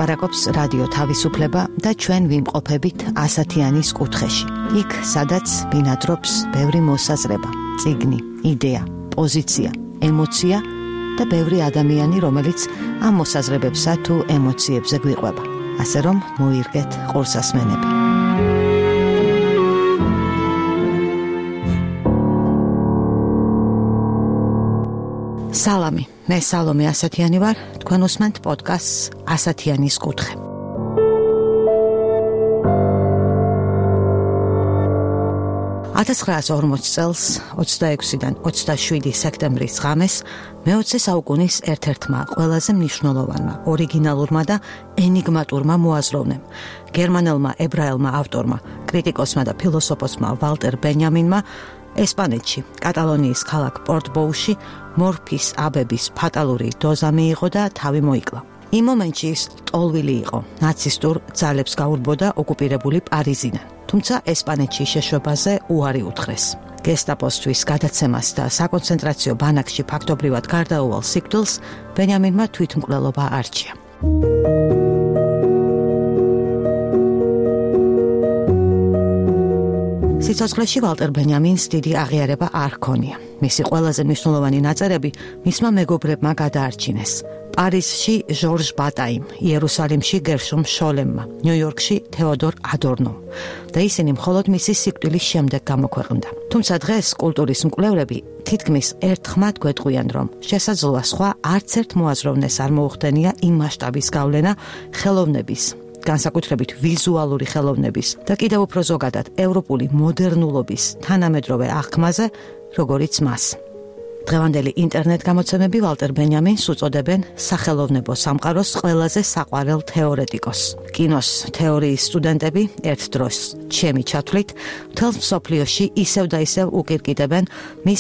ლაპარაკობს რადიო თავისუფლება და ჩვენ ვიმყოფებით ასათიანის კუთხეში. იქ, სადაც ბინადრობს ბევრი მოსაზრება, წიგნი, იდეა, პოზიცია, ემოცია და ბევრი ადამიანი, რომელიც ამ მოსაზრებებსა თუ ემოციებზე გვიყვება. ასე რომ მოირგეთ ყურსასმენები. სალამი, მე სალომე ასათიანი ვარ, თქვენ უსმენთ პოდკასტს ასათიანის კუთხე. წელს 26-დან 27 სექტემბრის ღამეს მე-20 საუკუნის ერთ-ერთმა ყველაზე მნიშვნელოვანმა, ორიგინალურმა და ენიგმატურმა მოაზროვნემ, გერმანელმა ებრაელმა ავტორმა, კრიტიკოსმა და ფილოსოფოსმა ვალტერ ბენიამინმა ესპანეთში, კატალონიის ქალაქ პორტბოუში მორფის აბების ფატალური დოზა მიიღო და თავი მოიკლა. იმ მომენტში ის ტოლვილი იყო, ნაცისტურ ძალებს გაურბოდა ოკუპირებული პარიზიდან. თუმცა ესპანეთში შეშვებაზე უარი უთხრეს. გესტაპოსთვის გადაცემას და საკონცენტრაციო ბანაკში ფაქტობრივად გარდაუვალ სიკვდილს ბენიამინმა თვითმკვლელობა არჩია. სიცოცხლეში ვალტერ ბენიამინს დიდი აღიარება არ ჰქონია. მისი ყველაზე მნიშვნელოვანი ნაწერები მისმა მეგობრებმა გადაარჩინეს. პარიზში ჟორჟ ბატაიმ, იერუსალიმში გერშომ შოლემმა, ნიუ-იორკში თეოდორ ადორნომ და ისინი მხოლოდ მისი სიკვდილის შემდეგ გამოქვეყნდა. თუმცა დღეს კულტურის მკვლევრები თითქმის ერთხმად გვეტყვიან, რომ შესაძლოა სხვა არც ერთ მოაზროვნეს არ მოუხდენია იმ მასშტაბის გავლენა ხელოვნების, განსაკუთრებით ვიზუალური ხელოვნების და კიდევ უფრო ზოგადად ევროპული მოდერნულობის თანამედროვე აღქმაზე, როგორიც მას. დღევანდელი ინტერნეტ გამოცემები ვალტერ ბენიამინს უწოდებენ სახელოვნებო სამყაროს ყველაზე საყვარელ თეორეტიკოს. კინოს თეორიის სტუდენტები ერთ დროს, ჩემი ჩათვლით, მთელ მსოფლიოში ისევ და ისევ უკირკიდებენ მის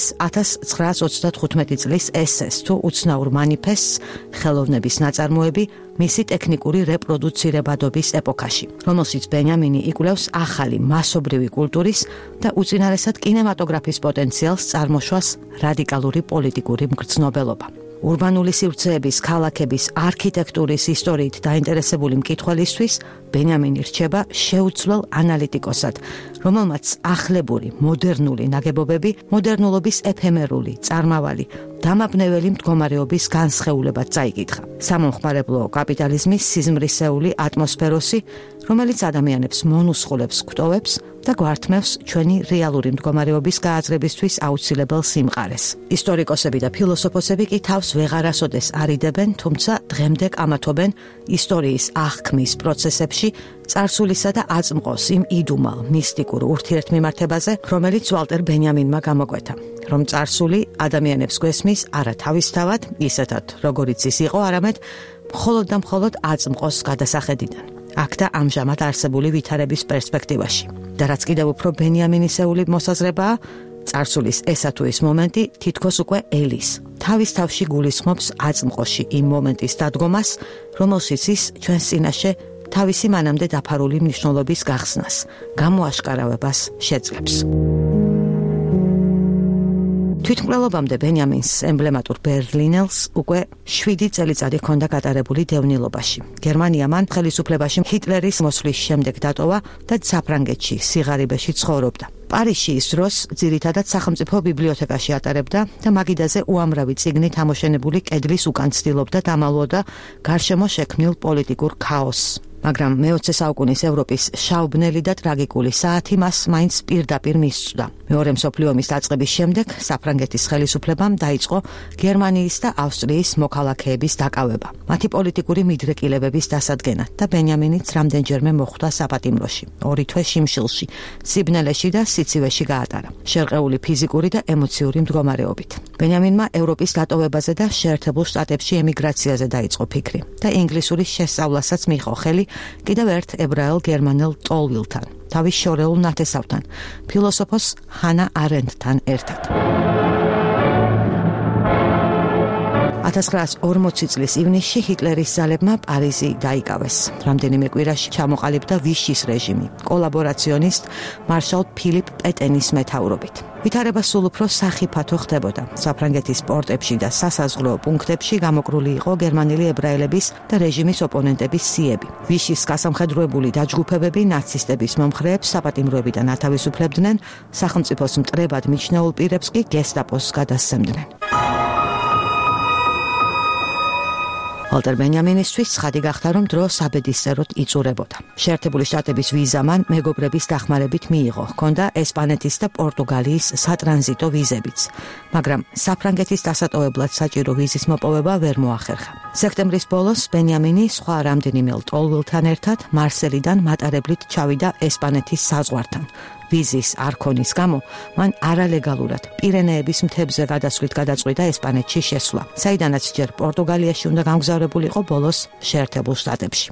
1935 წლის ესეს თუ უცნაურ მანიფესტს ხელოვნების ნაწარმოები მისი ტექნიკური რეპროდუცირებადობის ეპოქაში, რომელშიც ბენიამინი იკვლევს ახალი მასობრივი კულტურის და უწინარესად კინემატოგრაფის პოტენციალს წარმოშვას რადიკალური პოლიტიკური მგრძნობელობა. ურბანული სივრცეების, ქალაქების, არქიტექტურის ისტორიით დაინტერესებული მკითხველისთვის ბენიამინი რჩება შეუცვლელ ანალიტიკოსად, რომელმაც ახლებური, მოდერნული ნაგებობები, მოდერნულობის ეფემერული, წარმავალი, დამაბნეველი მდგომარეობის განსხეულებად წაიკითხა. სამომხმარებლო კაპიტალიზმის სიზმრისეული ატმოსფეროსი, რომელიც ადამიანებს მონუსხულებს გვტოვებს და გვართმევს ჩვენი რეალური მდგომარეობის გააზრებისთვის აუცილებელ სიმყარეს. ისტორიკოსები და ფილოსოფოსები კი თავს ვეღარასოდეს არიდებენ, თუმცა დღემდე კამათობენ ისტორიის აღქმის პროცესებში წარსულისა და აწმყოს იმ იდუმალ მისტიკურ ურთიერთმიმართებაზე, რომელიც ვალტერ ბენიამინმა გამოკვეთა, რომ წარსული ადამიანებს გვესმის არა თავისთავად, ისეთად, როგორიც ის იყო, არამედ მხოლოდ და მხოლოდ აწმყოს გადასახედიდან. აქ და ამჟამად არსებული ვითარების პერსპექტივაში. და რაც კიდევ უფრო ბენიამინისეული მოსაზრებაა, წარსულის ესა თუ ის მომენტი თითქოს უკვე ელის. თავის თავში გულისხმობს აწმყოში იმ მომენტის დადგომას, რომელშიც ის ჩვენს წინაშე თავისი მანამდე დაფარული მნიშვნელობის გახსნას, გამოაშკარავებას შეძლებს. თვითმკვლელობამდე ბენიამინს ემბლემატურ ბერლინელს უკვე 7 წელიწადი ჰქონდა გატარებული დევნილობაში. გერმანია მან ხელისუფლებაში ჰიტლერის მოსვლის შემდეგ დატოვა და საფრანგეთში სიღარიბეში ცხოვრობდა. პარიზში ის დროს ძირითადად სახელმწიფო ბიბლიოთეკაში ატარებდა და მაგიდაზე უამრავი წიგნი თამოშენებული კედლის უკან ცდილობდა დამალვოდა გარშემო შექმნილ პოლიტიკურ ქაოსს. მაგრამ მე-20 საუკუნის ევროპის შაუბნელი და ტრაგიკული საათი მას მაინც პირდაპირ მისწვდა. მეორე მსოფლიო ომის დაწყების შემდეგ საფრანგეთის ხელისუფლებამ დაიწყო გერმანიის და ავსტრიის მოქალაქეების დაკავება, მათი პოლიტიკური მიდრეკილებების დასადგენა და ბენიამინიც რამდენჯერმე მოხვდა საპატიმროში. 2 თვე შიმშილში, სიბნელეში და სიცივეში გაატარა, შერყეული ფიზიკური და ემოციური მდგომარეობით. ბენიამინმა ევროპის დატოვებაზე და შეერთებულ შტატებში ემიგრაციაზე დაიწყო ფიქრი და ინგლისურის შესწავლასაც მიიღო ხელი კიდევ ერთ ებრაელ გერმანელ ტოლვილთან, თავის შორეულ ნათესავთან, ფილოსოფოს ჰანა არენდთან ერთად. 1940 წლის ივნისში ჰიტლერის ძალებმა პარიზი დაიკავეს. რამდენიმე კვირაში ჩამოყალიბდა ვიშის რეჟიმი, კოლაბორაციონისტ მარშალ ფილიპ პეტენის მეთაურობით. ვითარება სულ უფრო სახიფათო ხდებოდა. საფრანგეთის პორტებში და სასაზღვრო პუნქტებში გამოკრული იყო გერმანელი ებრაელების და რეჟიმის ოპონენტების სიები. ვიშის გასამხედროებული დაჯგუფებები ნაცისტების მომხრეებს საპატიმროებიდან ათავისუფლებდნენ, სახელმწიფოს მტრებად მიჩნეულ პირებს კი გესტაპოს გადასცემდნენ. ვალტერ ბენიამინისთვის ცხადი გახდა, რომ დრო საბედისწეროდ იწურებოდა. შეერთებული შტატების ვიზა მან მეგობრების დახმარებით მიიღო, ჰქონდა ესპანეთის და პორტუგალიის სატრანზიტო ვიზებიც, მაგრამ საფრანგეთის დასატოვებლად საჭირო ვიზის მოპოვება ვერ მოახერხა. სექტემბრის ბოლოს ბენიამინი სხვა რამდენიმე ლტოლვილთან ერთად მარსელიდან მატარებლით ჩავიდა ესპანეთის საზღვართან. ვიზის არ ქონის გამო მან არალეგალურად პირენეების მთებზე გადასვლით გადაწყვიტა ესპანეთში შესვლა, საიდანაც ჯერ პორტუგალიაში უნდა გამგზავრებულიყო, ბოლოს შეერთებულ შტატებში.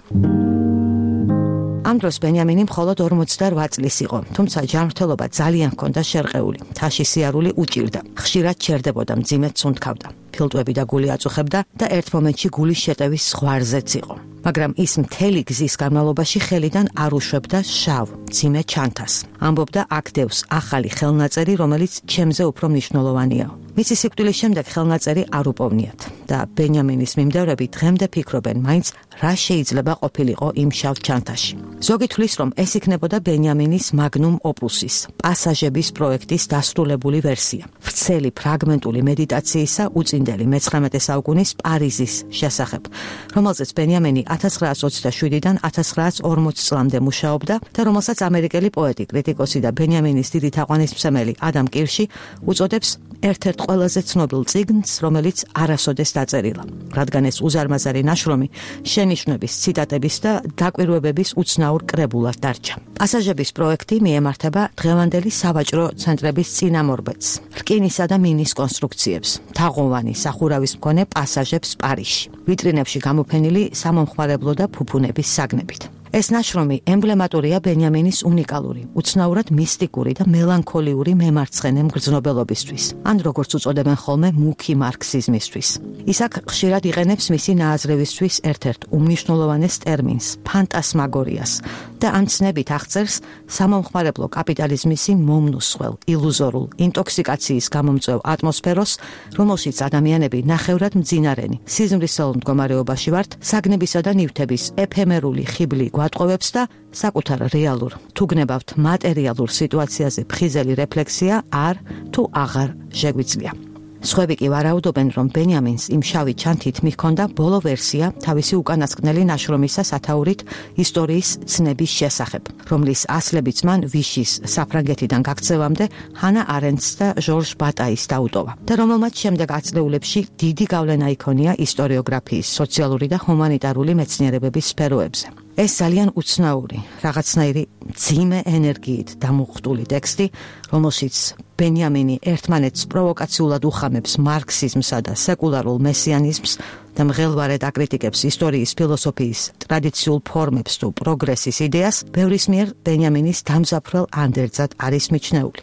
ამ დროს ბენიამინი მხოლოდ 48 წლის იყო, თუმცა ჯანმრთელობა ძალიან ჰქონდა შერყეული, თაში სიარული უჭირდა, ხშირად ჩერდებოდა, მძიმედ სუნთქავდა, ფილტვები და გული აწუხებდა და ერთ მომენტში გულის შეტევის ზღვარზეც იყო. მაგრამ ის მთელი გზის განმავლობაში ხელიდან არ უშვებდა შავ, მძიმე ჩანთას. ამბობდა, აქ დევს ახალი ხელნაწერი, რომელიც ჩემზე უფრო მნიშვნელოვანია. მისი სიკვდილის შემდეგ ხელნაწერი არ უპოვნიათ და ბენიამინის მიმდევრები დღემდე ფიქრობენ, მაინც რა შეიძლება ყოფილიყო იმ შავ ჩანთაში. ზოგი თვლის, რომ ეს იქნებოდა ბენიამინის მაგნუმ ოპუსის, პასაჟების პროექტის დასრულებული ვერსია. ვრცელი ფრაგმენტული მედიტაციისა უწინდელი მე-19 საუკუნის პარიზის შესახებ, რომელზეც ბენიამინი 1927-დან 1940 წლამდე მუშაობდა და რომელსაც ამერიკელი პოეტი, კრიტიკოსი და ბენიამინის დიდი თაყვანისმცემელი ადამ კირში უწოდებს ერთ-ერთ ყველაზე ცნობილ წიგნს, რომელიც არასოდეს დაწერილა, რადგან ეს უზარმაზარი ნაშრომი შენიშვნების, ციტატების და დაკვირვებების უცნაურ კრებულად დარჩა. პასაჟების პროექტი მიემართება დღევანდელი სავაჭრო ცენტრების წინამორბედს, რკინისა და მინის კონსტრუქციებს, თაღოვანი სახურავის მქონე პასაჟებს პარიზში, ვიტრინებში გამოფენილი სამომხმარებლო და ფუფუნების საგნებით. ეს ნაშრომი ემბლემატურია ბენიამინის უნიკალური, უცნაურად მისტიკური და მელანქოლიური მემარცხენე მგრძნობელობისთვის, ან როგორც უწოდებენ ხოლმე მუქი მარქსიზმისთვის. ის აქ ხშირად იყენებს მისი ნააზრევისთვის ერთ-ერთ უმნიშვნელოვანეს ტერმინს, ფანტასმაგორიას და ამ ცნებით აღწერს სამომხმარებლო კაპიტალიზმის მომნუსხელ, ილუზორულ, ინტოქსიკაციის გამომწვევ ატმოსფეროს, რომელშიც ადამიანები ნახევრად მძინარენი, სიზმრისელ მდგომარეობაში ვართ, საგნებისა და ნივთების ეფემერული ხიბლი გვატყოვებს და საკუთარ რეალურ, თუ გნებავთ მატერიალურ სიტუაციაზე ფხიზელი რეფლექსია არ თუ აღარ შეგვიძლია. სხვები კი ვარაუდობენ, რომ ბენიამინს იმ შავი ჩანთით მიჰქონდა ბოლო ვერსია თავისი უკანასკნელი ნაშრომისა სათაურით ისტორიის ცნების შესახებ, რომლის ასლებიც მან ვიშის საფრანგეთიდან გაქცევამდე ჰანა არენდს და ჟორჟ ბატაის დაუტოვა და რომელმაც შემდეგ აწლეულებში დიდი გავლენა იქონია ისტორიოგრაფიის, სოციალური და ჰუმანიტარული მეცნიერებების სფეროებზე. ეს ძალიან უცნაური, რაღაცნაირი მძიმე ენერგიით დამუხტული ტექსტი, რომელშიც ბენიამინი ერთმანეთს პროვოკაციულად უხამებს მარქსიზმსა და სეკულარულ მესიანიზმს და მღელვარედ აკრიტიკებს ისტორიის ფილოსოფიის ტრადიციულ ფორმებს თუ პროგრესის იდეას, ბევრის მიერ ბენიამინის დამზაფრელ ანდერძად არის მიჩნეული.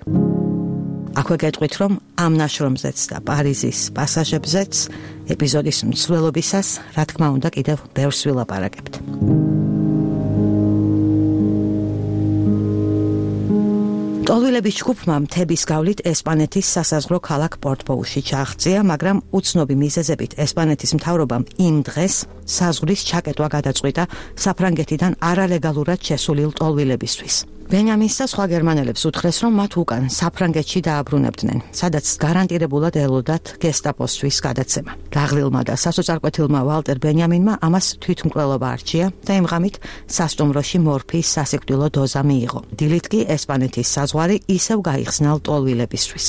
აქვე გეტყვით, რომ ამ ნაშრომზეც და პარიზის პასაჟებზეც ეპიზოდის მსვლელობისას, რა თქმა უნდა, კიდევ ბევრს ვილაპარაკებთ. ტოლვილების ჯგუფმა მთების გავლით ესპანეთის სასაზღვრო ქალაქ პორტბოუში ჩააღწია, მაგრამ უცნობი მიზეზებით ესპანეთის მთავრობამ იმ დღეს საზღვრის ჩაკეტვა გადაწყვიტა საფრანგეთიდან არალეგალურად შესული ტოლვილებისთვის. ბენიამინს და სხვა გერმანელებს უთხრეს, რომ მათ უკან საფრანგეთში დააბრუნებდნენ, სადაც გარანტირებულად ელოდათ გესტაპოსთვის გადაცემა. გაღლილმა და სასოწარკვეთილმა ვალტერ ბენიამინმა ამას თვითმკვლელობა არჩია და იმ ღამით სასტუმროში მორფიის სასიკვდილო დოზა მიიღო. დილით კი ესპანეთის საზღვარი ისევ გაიხსნა ტოლვილებისთვის.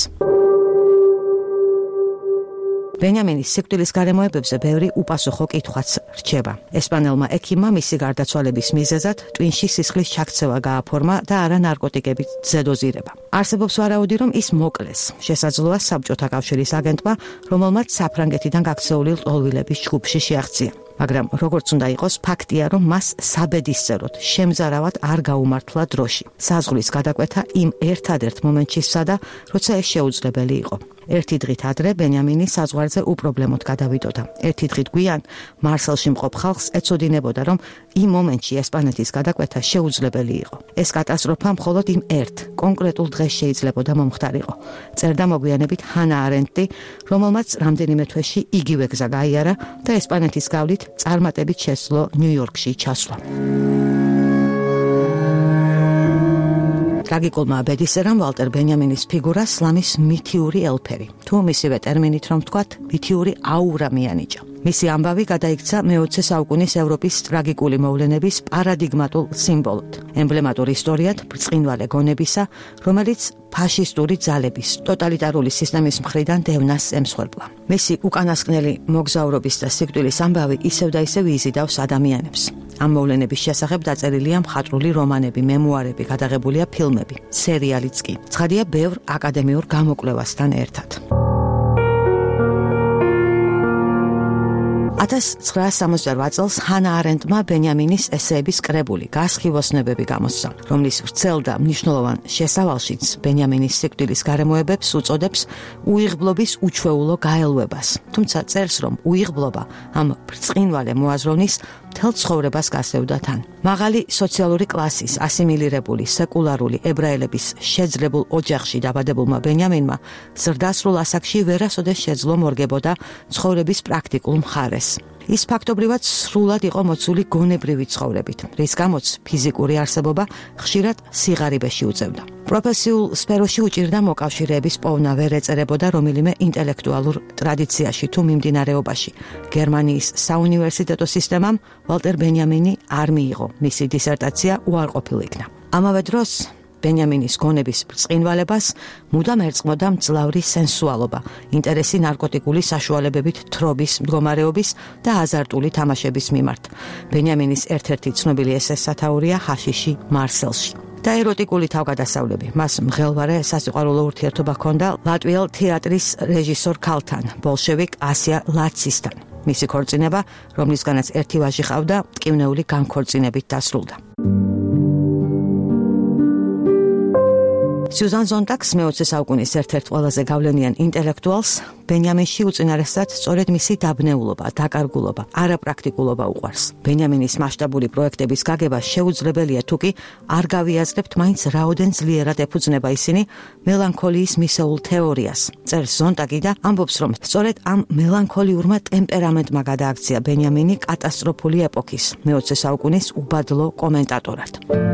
ბენიამინის სიკვდილის გარემოებებზე ბევრი უპასუხო კითხვაც რჩება. ესპანელმა ექიმმა მისი გარდაცვალების მიზეზად ტვინში სისხლის ჩაქცევა გააფორმა და არა ნარკოტიკების ზედოზირება. არსებობს ვარაუდი, რომ ის მოკლეს. შესაძლოა საბჭოთა კავშირის აგენტმა, რომელმაც საფრანგეთიდან გაქცეული ტოლვილების ჯგუფში შეაღწია. მაგრამ როგორც უნდა იყოს, ფაქტია, რომ მას საბედისწეროდ შემზარავად არ გაუმართლა დროში. საზღვრის გადაკვეთა იმ ერთადერთ მომენტში სცადა, როცა ეს შეუძლებელი იყო. ერთი დღით ადრე ბენიამინი საზღვარზე უპრობლემოდ გადავიდოდა. ერთი დღით გვიან მარსელში მყოფ ხალხს ეცოდინებოდა, რომ იმ მომენტში ესპანეთის გადაკვეთა შეუძლებელი იყო. ეს კატასტროფა მხოლოდ იმ ერთ კონკრეტულ დღეს შეიძლებოდა მომხდარიყო. წერდა მოგვიანებით ჰანა არენტი, რომელმაც რამდენიმე თვეში იგივე გზა გაიარა და ესპანეთის გავლით წარმატებით შესძლო ნიუ-იორკში ჩასვლა. ტრაგიკულმა აბედისერამ ვალტერ ბენიამინის ფიგურას სლამის მითიური ელფერი, თუ მისივე ტერმინით რომ ვთქვათ, მითიური აურა მიანიჭა. მისი ამბავი გადაიქცა მე-20 საუკუნის ევროპის ტრაგიკული მოვლენების პარადინგმატულ სიმბოლოდ. ემბლემატურ ისტორიად ბრწყინვალე გონებისა, რომელიც ფაშისტური ძალების, ტოტალიტარული სისტემის მხრიდან დევნას ემსხვერპლა. მისი უკანასკნელი მოგზაურობის და სიკვდილის ამბავი ისევ და ისევ იზიდავს ადამიანებს. ამ მოვლენების შესახებ დაწერილია მხატვრული რომანები, მემუარები, გადაღებულია ფილმები, სერიალიც კი. ცხადია ბევრ აკადემიურ გამოკვლევასთან ერთად. 1968 წელს ჰანა არენტმა ბენიამინის ესეების კრებული გასხივოსნებები გამოსცა, რომლის ვრცელ და მნიშვნელოვან შესავალშიც ბენიამინის სიკვდილის გარემოებებს უწოდებს უიღბლობის უჩვეულო გაელვებას. თუმცა წერს, რომ უიღბლობა ამ ბრწყინვალე მოაზროვნის მთელ ცხოვრებას გასდევდა თან. მაღალი სოციალური კლასის, ასიმილირებული, სეკულარული ებრაელების შეძლებულ ოჯახში დაბადებულმა ბენიამინმა ზრდასრულ ასაკში ვერასოდეს შეძლო მორგებოდა ცხოვრების პრაქტიკულ მხარეს. ის ფაქტობრივად სრულად იყო მოცული გონებრივი ცხოვრებით, რის გამოც ფიზიკური არსებობა ხშირად სიღარიბეში უწევდა. პროფესიულ სფეროში უჭირდა მოკავშირეების პოვნა ვერ ეწერებოდა რომელიმე ინტელექტუალურ ტრადიციაში თუ მიმდინარეობაში. გერმანიის საუნივერსიტეტო სისტემამ ვალტერ ბენიამინი არ მიიღო, მისი დისერტაცია უარყოფილ იქნა. ამავე დროს ბენიამინის გონების ბრწყინვალებას მუდამ ერწყმოდა მძლავრი სენსუალობა, ინტერესი ნარკოტიკული საშუალებებით თრობის, მდგომარეობის და აზარტული თამაშების მიმართ. ბენიამინის ერთ-ერთი ცნობილი ესეს სათაურია ჰაშიში მარსელში. და ეროტიკული თავგადასავლები. მას მღელვარე სასიყვარულო ურთიერთობა ჰქონდა ლატვიელ თეატრის რეჟისორ ქალთან, ბოლშევიკ ასია ლაცისთან. მისი ქორწინება, რომლისგანაც ერთი ვაჟი ჰყავდა, მტკივნეული განქორწინებით დასრულდა. სიუზან ზონტაგს მე-20 საუკუნის ერთ-ერთ ყველაზე გავლენიან ინტელექტუალს ბენიამინში უწინარესად სწორედ მისი დაბნეულობა, დაკარგულობა, არაპრაქტიკულობა უყვარს. ბენიამინის მასშტაბური პროექტების გაგება შეუძლებელია თუკი არ გავიაზრებთ მაინც რაოდენ ძლიერად ეფუძნება ისინი მელანქოლიის მისეულ თეორიას. წერს ზონტაგი და ამბობს, რომ სწორედ ამ მელანქოლიურმა ტემპერამენტმა გადააქცია ბენიამინი კატასტროფული ეპოქის მე-20 საუკუნის უბადლო კომენტატორად.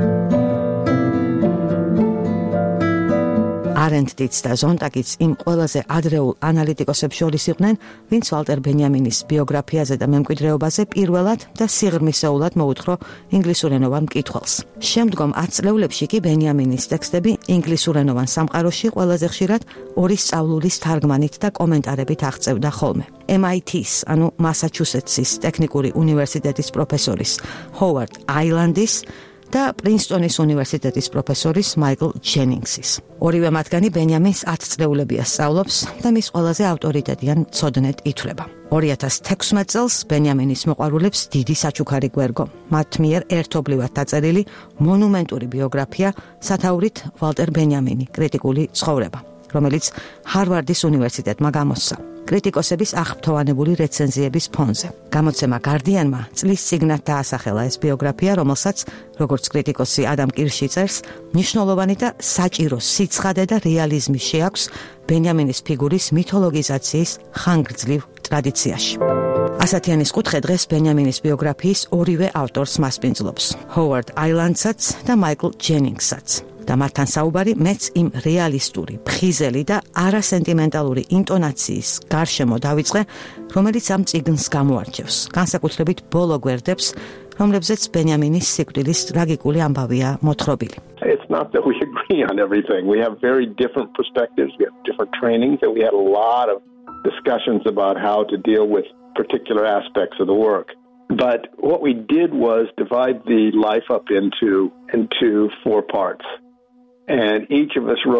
არენტიც და ზონტაგიც იმ ყველაზე ადრეულ ანალიტიკოსებს შორის იყვნენ, ვინც ვალტერ ბენიამინის ბიოგრაფიაზე და მემკვიდრეობაზე პირველად და სიღრმისეულად მოუთხრო ინგლისურენოვან მკითხველს. შემდგომ 10 წლეულებში კი ბენიამინის ტექსტები ინგლისურენოვან სამყაროში ყველაზე ხშირად ორი სწავლულის თარგმანით და კომენტარებით აღწევდა ხოლმე. MIT-ის, ანუ მასაჩუსეტსის ტექნიკური უნივერსიტეტის პროფესორის ჰოვარდ აილანდის და პრინსტონის უნივერსიტეტის პროფესორის მაიკლ ჯენინგსის. ორივე მათგანი ბენიამინს 10 წლეულებია სწავლობს და მის ყველაზე ავტორიტეტიან მცოდნედ ითვლება. 2016 წელს ბენიამინის მოყვარულებს დიდი საჩუქარი გვერგო. მათ მიერ ერთობლივად დაწერილი მონუმენტური ბიოგრაფია სათაურით ვალტერ ბენიამინი, კრიტიკული ცხოვრება, რომელიც ჰარვარდის უნივერსიტეტმა გამოსცა. კრიტიკოსების აღფრთოვანებული რეცენზიების ფონზე. გამოცემა გარდიანმა წლის წიგნად დაასახელა ეს ბიოგრაფია, რომელსაც, როგორც კრიტიკოსი ადამ კირში წერს, მნიშვნელოვანი და საჭირო სიცხადე და რეალიზმი შეაქვს ბენიამინის ფიგურის მითოლოგიზაციის ხანგრძლივ ტრადიციაში. ასათიანის კუთხე დღეს ბენიამინის ბიოგრაფიის ორივე ავტორს მასპინძლობს, ჰოვარდ აილანდსაც და მაიკლ ჯენინგსაც. და მათთან საუბარი მეც იმ რეალისტური, ფხიზელი და არასენტიმენტალური ინტონაციის გარშემო დავიწყე, რომელიც ამ წიგნს გამოარჩევს, განსაკუთრებით ბოლო გვერდებს, რომლებზეც ბენიამინის სიკვდილის ტრაგიკული ამბავია მოთხრობილი. It's not that we agree on everything. We have very different perspectives, we have different trainings, and we had a lot of discussions about how to deal with particular aspects of the work. But what we did was divide the life up into 4 parts. And each of us wrote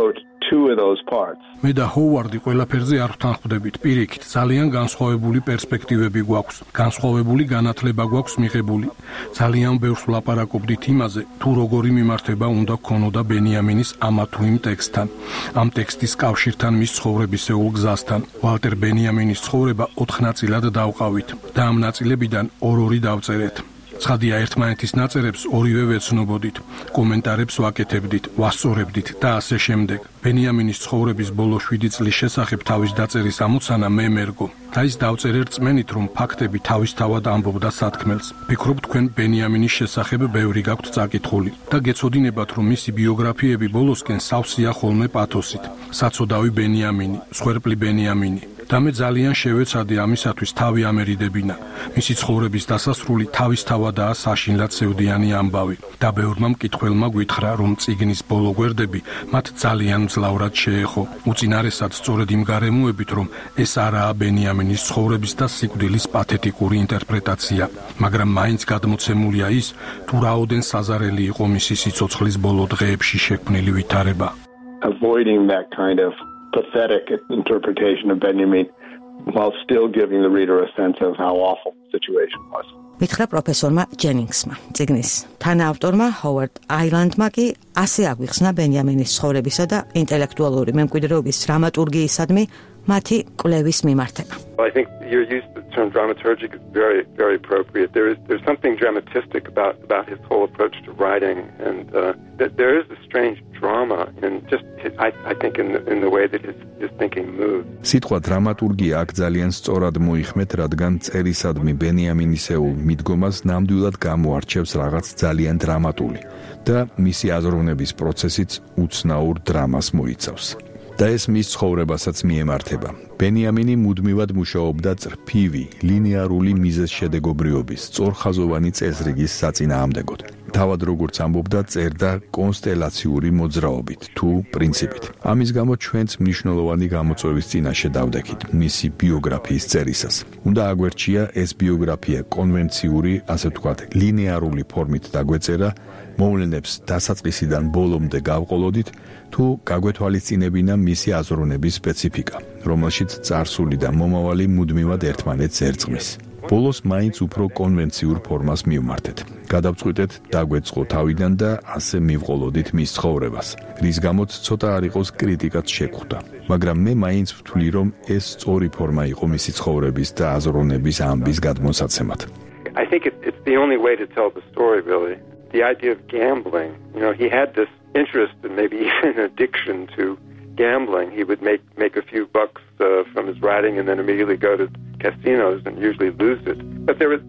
two of those parts. მე და ჰოვარდი ყველაფერზე არ ვთანხმდებით. პირიქით, ძალიან განსხვავებული პერსპექტივები გვაქვს, განსხვავებული განათლება გვაქვს მიღებული. ძალიან ბევრს ვლაპარაკობდით იმაზე, თუ როგორი მიმართება უნდა გქონოდა ბენიამინის ამა თუ იმ ტექსტთან. ამ ტექსტის კავშირთან მის ცხოვრებისეულ გზასთან. ვალტერ ბენიამინის ცხოვრება 4 ნაწილად დავყავით და ამ ნაწილებიდან 2 დავწერეთ. ცხადია, ერთმანეთის ნაწერებს ორივე ვეცნობოდით, კომენტარებს ვაკეთებდით, ვასწორებდით და ასე შემდეგ. ბენიამინის ცხოვრების ბოლო 7 წლის შესახებ თავის დაწერის ამოცანა მე მერგო. და ის დავწერე რწმენით, რომ ფაქტები თავისთავად ამბობდა სათქმელს. ვფიქრობ, თქვენ ბენიამინის შესახებ ბევრი გაქვთ წაკითხული და გეცოდინებათ, რომ მისი ბიოგრაფიები ბოლოსკენ სავსეა ხოლმე პათოსით. საცოდავი ბენიამინი, მსხვერპლი ბენიამინი. და მე ძალიან შევეცადე ამისათვის თავი ამერიდებინა. მისი ცხოვრების დასასრული თავისთავადაა საშინლად სევდიანი ამბავი. და ბევრმა მკითხველმა გვითხრა, რომ წიგნის ბოლო გვერდები მათ ძალიან მძლავრად შეეხო. უწინარესად სწორედ იმ გარემოებით, რომ ეს არაა ბენიამინის ცხოვრების და სიკვდილის პათეტიკური ინტერპრეტაცია, მაგრამ მაინც გადმოცემულია ის, თუ რაოდენ საზარელი იყო მისი სიცოცხლის ბოლო დღეებში შექმნილი ვითარება. Avoiding that kind of pathetic interpretation of Benjamin while still giving the reader a sense of how awful the situation was. მითხრა პროფესორმა ჯენინგსმა. წიგნის თანაავტორმა ჰოვარდ აილანდმა კი ასე აგვიხსნა ბენიამინის ცხოვრებისა და ინტელექტუალური მემკვიდრეობის დრამატურგიისადმი მათი კვლევის მიმართება. I think your use of the term dramaturgic is very, very appropriate. There's something dramatistic about his whole approach to writing, and there is a strange drama in just I think in the way that his thinking moves. სიტყვა დრამატურგია აქ ძალიან სწორად მოიხმეთ, რადგან წერისადმი ბენიამინისეულ მიდგომას ნამდვილად გამოარჩევს რაღაც ძალიან დრამატული და მისი აზროვნების პროცესიც უცნაურ დრამას მოიცავს. და ეს მის ცხოვრებასაც მიემართება. ბენიამინი მუდმივად მუშაობდა წრფივი, ლინეარული მიზეზშედეგობრიობის, სწორხაზოვანი წესრიგის საწინააღმდეგოდ. თავად როგორც ამბობდა, წერდა კონსტელაციური მოძრაობით თუ პრინციპით. ამის გამო ჩვენც მნიშვნელოვანი გამოწვევის წინაშე დავდექით მისი ბიოგრაფიის წერისას. უნდა აგვერჩია ეს ბიოგრაფია კონვენციური, ასე ვთქვათ, ლინეარული ფორმით დაგვეწერა, მოვლენებს დასაწყისიდან ბოლომდე გავყოლოდით, თუ გაგვეთვალისწინებინა მისი აზროვნების სპეციფიკა, რომელშიც წარსული და მომავალი მუდმივად ერთმანეთს ერწყმის. ბოლოს მაინც უფრო კონვენციურ ფორმას მივმართეთ. გადავწყვიტეთ დაგვეწყო თავიდან და ასე მივყოლოდით მის ცხოვრებას, რის გამოც ცოტა არ იყოს კრიტიკაც შეგვხვდა. მაგრამ მე მაინც ვთვლი, რომ ეს სწორი ფორმა იყო მისი ცხოვრების და აზროვნების ამბის გადმოსაცემად. I think it's the only way to tell the story, really. The idea of gambling, he had this interest and maybe even an addiction to gambling. He would make a few bucks from his writing and then immediately go to casinos and usually lose it. But there's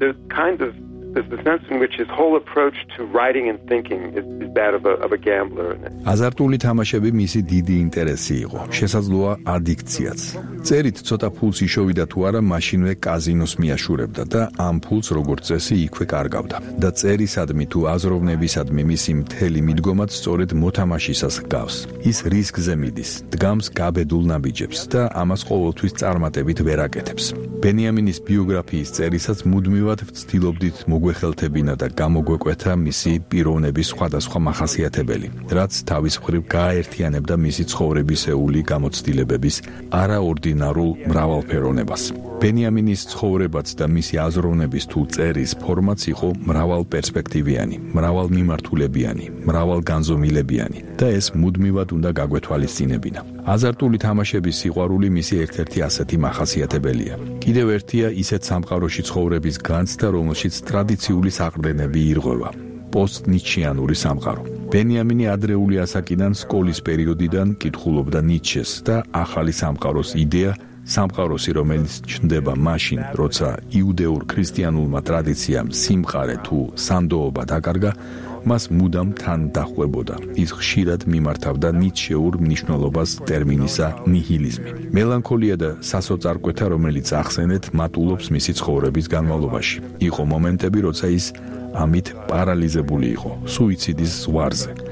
the sense in which his whole approach to writing and thinking is that of a gambler. აზარტული თამაშები მისი დიდი ინტერესი იყო, შესაძლოა ადიქციაც. წერით ცოტა ფულს იშოვიდა თუ არა, მაშინვე კაზინოს მიაშურებდა და ამ ფულს როგორც წესი იქვე კარგავდა. და წერისადმი თუ აზროვნებისადმი მისი მთელი მიდგომაც სწორედ მოთამაშისას ჰგავს. ის რისკზე მიდის, დგამს გაბედულ ნაბიჯებს და ამას ყოველთვის წარმატებით ვერ აკეთებს. ბენიამინის ბიოგრაფიის წერისას მუდმივად ვცდილობდით მოგვეხელთებინა და გამოგვეკვეთა მისი პიროვნების სხვადასხვა მახასიათებელი, რაც თავის მხრივ გააერთიანებდა მისი ცხოვრებისეული გამოცდილებების არაორდინარულ მრავალფეროვნებას. ბენიამინის ცხოვრებაც და მისი აზროვნების თუ წერის ფორმაც იყო მრავალპერსპექტივიანი, მრავალმიმართულებიანი, მრავალგანზომილებიანი და ეს მუდმივად უნდა გაგვეთვალისწინებინა. აზარტული თამაშების სიყვარული მისი ერთ-ერთი ასეთი მახასიათებელია. კიდევ ერთია ისეთ სამყაროში ცხოვრების განცდა, რომელშიც ტრადიციული საყრდენები ირღვევა. პოსტ-ნიჩიანური სამყარო. ბენიამინი ადრეული ასაკიდან სკოლის პერიოდიდან კითხულობდა ნიცშეს და ახალი სამყაროს იდეა, სამყაროსი, რომელიც ჩნდება მაშინ, როცა იუდეურ ქრისტიანულმა ტრადიციამ სიმყარე თუ სანდოობა დაკარგა, მას მუდამ თან დახვებოდა. ის ხშირად მიმართავდა ნიცშეურ მნიშვნელობას ტერმინისა ნიჰილიზმი. მელანქოლია და სასოწარკვეთა, რომელიც ახსენეთ, მატულობს მისი ცხოვრების განმავლობაში. იყო მომენტები, როცა ის ამით პარალიზებული იყო, სუიციდის ზღვარზე.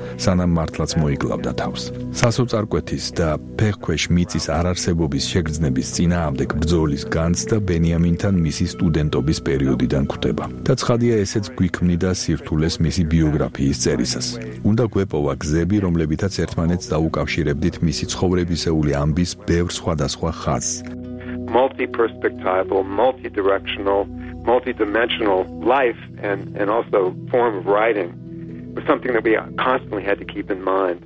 სანამ მართლაც მოიკლავდა თავს. სასოწარკვეთის და ფეხქვეშ მიწის არარსებობის შეგრძნების წინააღმდეგ ბრძოლის განცდა ბენიამინთან მისი სტუდენტობის პერიოდიდან გვხვდება. და ცხადია ესეც გვიქმნიდა სირთულეს მისი ბიოგრაფიის წერისას. უნდა გვეპოვა გზები, რომლებითაც ერთმანეთს დაუკავშირებდით მისი ცხოვრებისეული ამბის ბევრ სხვადასხვა ხაზს. Multi-perspectival, multi-directional, multi-dimensional life and also form of writing was something that we constantly had to keep in mind.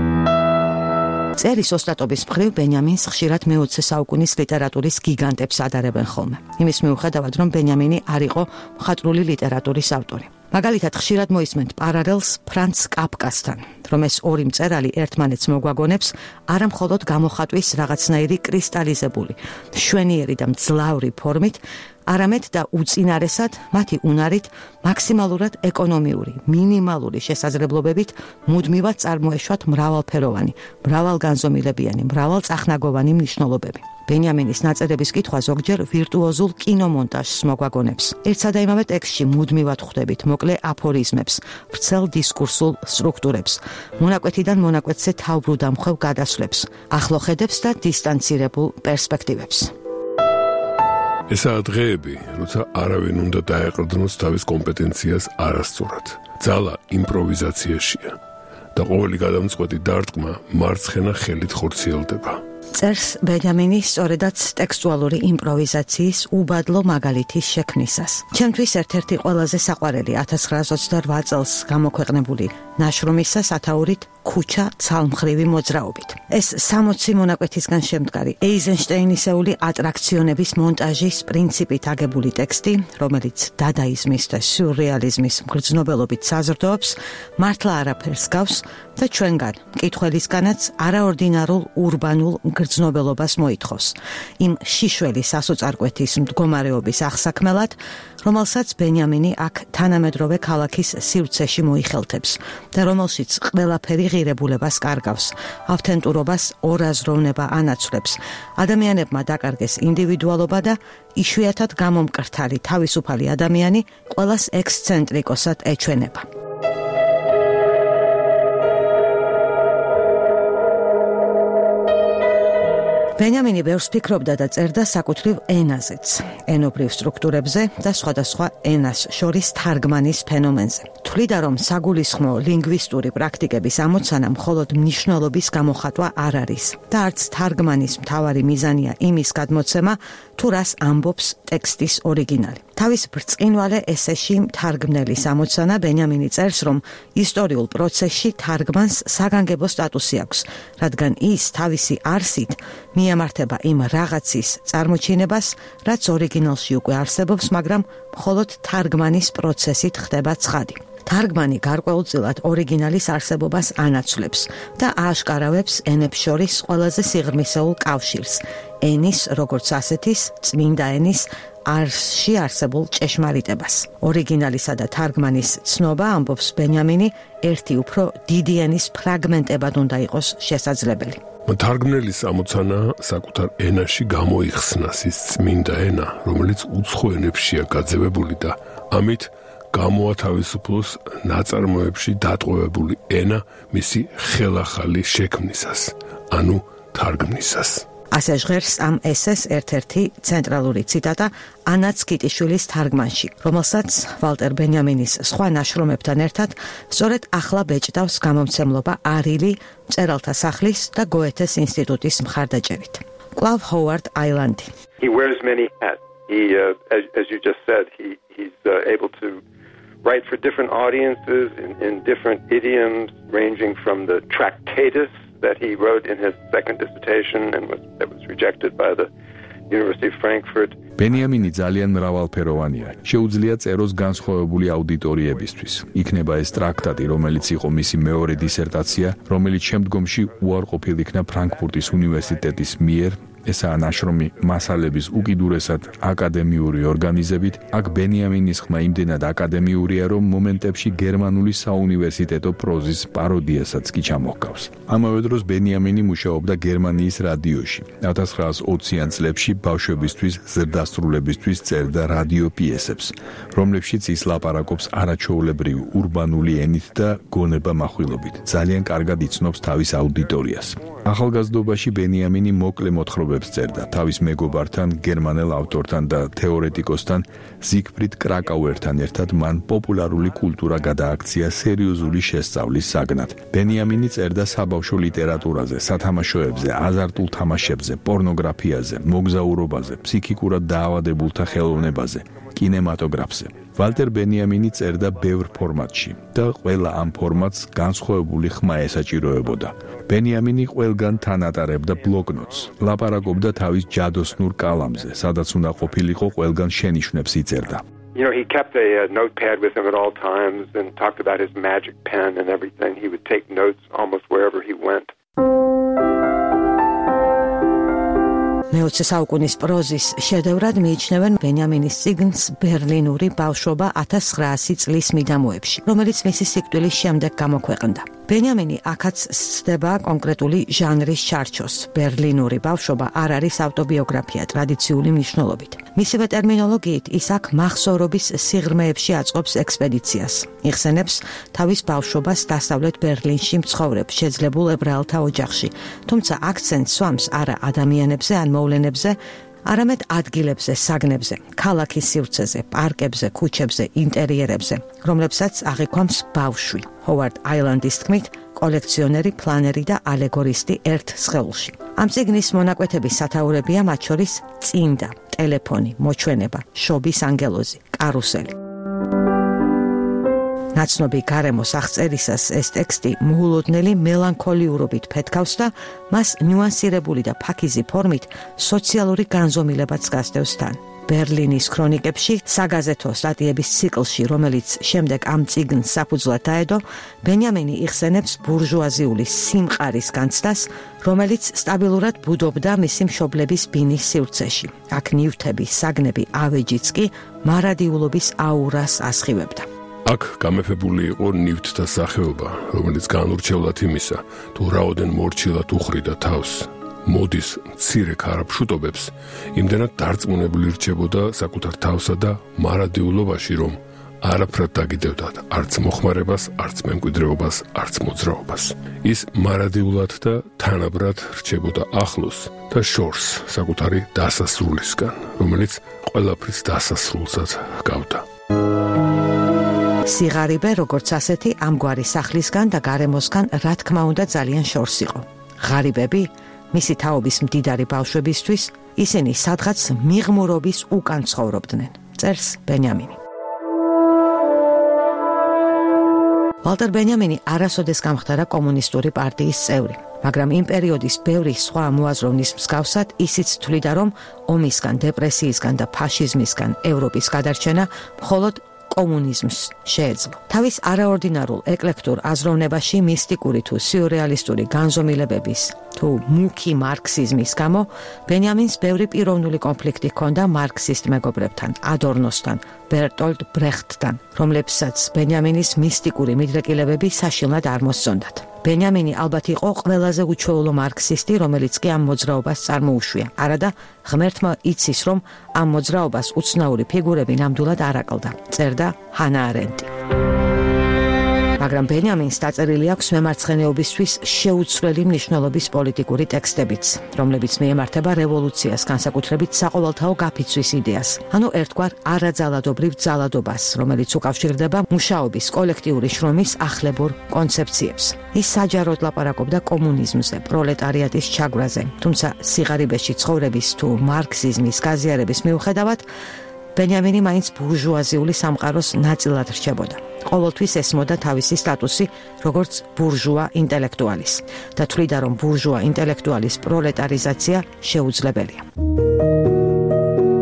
წერის ოსტატობის მხრივ ბენიამინს ხშირად მე-20 საუკუნის ლიტერატურის გიგანტებს ადარებენ ხოლმე. იმის მიუხედავად, რომ ბენიამინი არ იყო მხატვრული ლიტერატურის ავტორი. მაგალითად, ხშირად მოისმენთ პარალელს ფრანც კაფკასთან, რომ ეს ორი მწერალი ერთმანეთს მოგვაგონებს არა მხოლოდ გამოხატვის რაღაცნაირი კრისტალიზებული, მშვენიერი და მძლავრი ფორმით, არამედ და უწინარესად მათი უნარით მაქსიმალურად ეკონომიური, მინიმალური შესაძლებლობებით მუდმივად წარმოეშვათ მრავალფეროვანი, მრავალგანზომილებიანი, მრავალწახნაგოვანი მნიშვნელობები. ბენიამინის ნაწერების კითხვა ზოგჯერ ვირტუოზულ კინომონტაჟს მოგვაგონებს. ერთსა და იმავე ტექსტში მუდმივად ხვდებით მოკლე აფორიზმებს, ვრცელ დისკურსულ სტრუქტურებს, მონაკვეთიდან მონაკვეთზე თავბრუდამხვევ გადასვლებს, ახლო ხედებს და დისტანცირებულ პერსპექტივებს. ესაა დღეები, როცა არავინ უნდა დაეყრდნოს თავის კომპეტენციას არასწორად. ძალა იმპროვიზაციაშია და ყოველი გადამწყვეტი დარტყმა მარცხენა ხელით ხორციელდება. წერს ბენიამინი სწორედაც ტექსტუალური იმპროვიზაციის უბადლო მაგალითის შექმნისას. ჩემთვის ერთ-ერთი ყველაზე საყვარელი 1928 წელს გამოქვეყნებული ნაშრომისა სათაურით ქუჩა ცალმხრივი მოძრაობით. ეს 60 მონაკვეთისგან შემდგარი ეიზენშტეინისეული ატრაქციონების მონტაჟის პრინციპით აგებული ტექსტი, რომელიც დადაიზმის და სიურრეალიზმის მგრძნობელობით საზრდოობს, მართლა არაფერს გავს და ჩვენგან, მკითხველისგანაც არაორდინარულ ურბანულ მგრძნობელობას მოითხოვს. იმ შიშველი სასოწარკვეთის მდგომარეობის აღსაქმელად, რომელსაც ბენიამინი აქ თანამედროვე ქალაქის სივრცეში მოიხელთებს და რომელშიც ყველაფერი ღირებულებას კარგავს, ავთენტურობას ორაზროვნება ანაცვლებს, ადამიანებმა დაკარგეს ინდივიდუალობა და იშვიათად გამომკრთალი თავისუფალი ადამიანი ყველას ექსცენტრიკოსად ეჩვენება. ბენიამინი ბევრს ფიქრობდა და წერდა საკუთრივ ენაზეც, ენობრივ სტრუქტურებზე და სხვადასხვა ენას შორის თარგმანის ფენომენზე. თვლიდა, რომ საგულისხმო ლინგვისტური პრაქტიკების ამოცანა მხოლოდ მნიშვნელობის გამოხატვა არ არის და არც თარგმანის მთავარი მიზანია იმის გადმოცემა, თუ რას ამბობს ტექსტის ორიგინალი. თავის ბრწყინვალე ესეში თარგმნელის ამოცანა ბენიამინი წერს, რომ ისტორიულ პროცესში თარგმანს საგანგებო სტატუსი აქვს, რადგან ის თავისი არსით მიემართება იმ რაღაცის წარმოჩინებას, რაც ორიგინალში უკვე არსებობს, მაგრამ მხოლოდ თარგმანის პროცესით ხდება ცხადი. თარგმანი გარკვეულწილად ორიგინალის არსებობას ანაცვლებს და ააშკარავებს ენებს შორის ყველაზე სიღრმისეულ კავშირს, ენის როგორც ასეთის, წმინდა ენის არსში არსებულ ჭეშმარიტებას. ორიგინალისა და თარგმანის ცნობა, ამბობს ბენიამინი, ერთი უფრო დიდი ენის ფრაგმენტებად უნდა იყოს შესაძლებელი. თარგმნელის ამოცანა საკუთარ ენაში გამოიხსნას ის წმინდა ენა, რომელიც უცხო ენებშია გაძევებული და ამით გამოათავისუფლოს ნაწარმოებში დატყვევებული ენა მისი ხელახალი შექმნისას, ანუ თარგმნისას. ასე ჟღერს ამ ესეს ერთ-ერთი ცენტრალური ციტატა ანა ცკიტიშვილის თარგმანში, რომელსაც ვალტერ ბენიამინის სხვა ნაშრომებთან ერთად სწორედ ახლა ბეჭდავს გამომცემლობა არილი, მწერალთა სახლის და გოეთეს ინსტიტუტის მხარდაჭერით. კვლავ ჰოვარდ აილანდი. He wears many hats. He, as you just said, he's able to write for different audiences in different idioms, ranging from the Tractatus that he wrote in his second dissertation and that was rejected by the University of Frankfurt. ბენიამინი ძალიან მრავალფეროვანია. შეუძლია წეროს განსხვავებული აუდიტორიებისთვის. იქნება ეს ტრაქტატი, რომელიც იყო მისი მეორე დისერტაცია, რომელიც შემდგომში უარყოფილ იქნა ფრანკფურტის უნივერსიტეტის მიერ ესაა ნაშრომი მასალების უკიდურესად აკადემიური ორგანიზებით. აქ ბენიამინის ხმა იმდენად აკადემიურია, რომ მომენტებში გერმანული საუნივერსიტეტო პროზის პაროდიასაც კი ჩამოჰგავს. ამავე დროს ბენიამინი მუშაობდა გერმანიის რადიოში. 1920-იან წლებში ბავშვებისთვის ზრდასრულებისთვის წერდა რადიო პიესებს, რომლებშიც ის ლაპარაკობს არაჩვეულებრივ ურბანული ენით და გონება מחვილობით. ძალიან კარგად იცნობს თავის აუდიტორიას. ახალგაზრდობაში ბენიამინი მოკლე მოთხრობებს წერდა თავის მეგობართან, გერმანელ ავტორთან და თეორეტიკოსთან ზიგფრიდ კრაკაუერთან ერთად. მან პოპულარული კულტურა გადააქცია სერიოზული შესწავლის საგნად. ბენიამინი წერდა საბავშვო ლიტერატურაზე, სათამაშოებზე, აზარტულ თამაშებზე, პორნოგრაფიაზე, მოგზაურობაზე, ფსიქიკურად დაავადებულთა ხელოვნებაზე, კინემატოგრაფზე. ვალტერ ბენიამინი წერდა ბევრ ფორმატში და ყველა ამ ფორმატს განსხვავებული ხმა ესაჭიროებოდა. ბენიამინი ყველგან თან ატარებდა ბლოკნოტს, ლაპარაკობდა თავის ჯადოსნურ კალამზე, სადაც უნდა ყოფილიყო ყველგან შენიშვნებს იწერდა. You know, he kept a notepad with him at all times and talked about his magic pen and everything. He would take notes almost wherever he went. მე-20 საუკუნის პროზის შედევრად მიიჩნევენ ბენიამინის წიგნს ბერლინური ბავშვობა 1900 წლის მიდამოებში, რომელიც მისი სიკვდილის შემდეგ გამოქვეყნდა. ბენიამინი აქაც სცდება კონკრეტული ჟანრის ჩარჩოს. ბერლინური ბავშვობა არ არის ავტობიოგრაფია ტრადიციული მნიშვნელობით. მისივე ტერმინოლოგიით ის აქ მახსოვრობის სიღრმეებში აწყობს ექსპედიციას. იხსენებს თავის ბავშვობას დასავლეთ ბერლინში მცხოვრებ შეძლებულ ებრაელთა ოჯახში, თუმცა აქცენტს სვამს არა ადამიანებზე ან მოვლენებზე, არამედ ადგილებზე, საგნებზე, ქალაქის სივრცეზე, პარკებზე, ქუჩებზე, ინტერიერებზე, რომლებსაც აღიქვამს ბავშვი. ჰოვარდ აილანდის თქმით, კოლექციონერი, პლანერი და ალეგორისტი ერთ სხეულში. ამ წიგნის მონაკვეთების სათაურებია მათ შორის წინდა, ტელეფონი, მოჩვენება, შობის ანგელოზი, კარუსელი. ნაცნობი გარემოს აღწერისას ეს ტექსტი მოულოდნელი მელანქოლიურობით ფეთქავს და მას ნუანსირებული და ფაქიზი ფორმით სოციალური განზომილებაც გასდევს თან. ბერლინის ქრონიკებში, საგაზეთო სტატიების ციკლში, რომელიც შემდეგ ამ წიგნს საფუძვლად დაედო, ბენიამინი იხსენებს ბურჟუაზიული სიმყარის განცდას, რომელიც სტაბილურად ბუდობდა მისი მშობლების ბინის სივრცეში. აქ ნივთები, საგნები, ავეჯიც კი მარადიულობის აურას ასხივებდა. აქ გამეფებული იყო ნივთთა სახეობა, რომელიც განურჩევლად იმისა, თუ რაოდენ მორჩილად უხრიდა თავს მოდის მცირე ქარაფშუტობებს, იმდენად დარწმუნებული რჩებოდა საკუთარ თავსა და მარადიულობაში, რომ არაფრად დაგიდევდა არც მოხმარებას, არც მემკვიდრეობას, არც მოძრაობას. ის მარადიულად და თანაბრად რჩებოდა ახლოს და შორს საკუთარი დასასრულისგან, რომელიც ყველაფრის დასასრულსაც ჰგავდა. სიღარიბე, როგორც ასეთი, ამგვარი სახლისგან და გარემოსგან, რა თქმა უნდა, ძალიან შორს იყო. ღარიბები, მისი თაობის მდიდარი ბავშვებისთვის, ისინი სადღაც მიღმურობის უკან ცხოვრობდნენ, წერს ბენიამინი. ვალტერ ბენიამინი არასოდეს გამხდარა კომუნისტური პარტიის წევრი, მაგრამ იმ პერიოდის ბევრი სხვა მოაზროვნის მსგავსად ისიც თვლიდა, რომ ომისგან, დეპრესიისგან და ფაშიზმისგან ევროპის გადარჩენა მხოლოდ კომუნიზმს შეეძლო. თავის არაორდინარულ ეკლექტურ აზროვნებაში მისტიკური თუ სიურრეალისტური განზომილებების თუ მუქი მარქსიზმის გამო ბენიამინს ბევრი პიროვნული კონფლიქტი ჰქონდა მარქსისტ მეგობრებთან, ადორნოსთან, ბერტოლდ ბრეხტთან, რომლებსაც ბენიამინის მისტიკური მიდრეკილებები საშინლად არ მოსწონდათ. ბენიამინი ალბათ იყო ყველაზე უჩვეულო მარქსისტი, რომელიც კი ამ მოძრაობას წარმოუშვია. არადა ღმერთმა იცის, რომ ამ მოძრაობას უცნაური ფიგურები ნამდვილად არ აკლდა, წერდა ჰანა არენტი. მაგრამ ბენიამინს დაწერილი აქვს მემარცხენეობისთვის შეუცვლელი მნიშვნელობის პოლიტიკური ტექსტებიც, რომლებიც მიემართება რევოლუციას, განსაკუთრებით საყოველთაო გაფიცვის იდეას. ანუ ერთგვარ არაძალადობრივ ძალადობას, რომელიც უკავშირდება მუშაობის კოლექტიური შრომის ახლებურ კონცეფციებს. ის საჯაროდ ლაპარაკობდა კომუნიზმზე, პროლეტარიატის ჩაგვრაზე, თუმცა სიღარიბეში ცხოვრების თუ მარქსიზმის გაზიარების მიუხედავად, ბენიამინი მაინც ბურჟუაზიული სამყაროს ნაწილად რჩებოდა. ყოველთვის ესმოდა თავისი სტატუსი როგორც ბურჟუა ინტელექტუალის და თვლიდა, რომ ბურჟუა ინტელექტუალის პროლეტარიზაცია შეუძლებელია.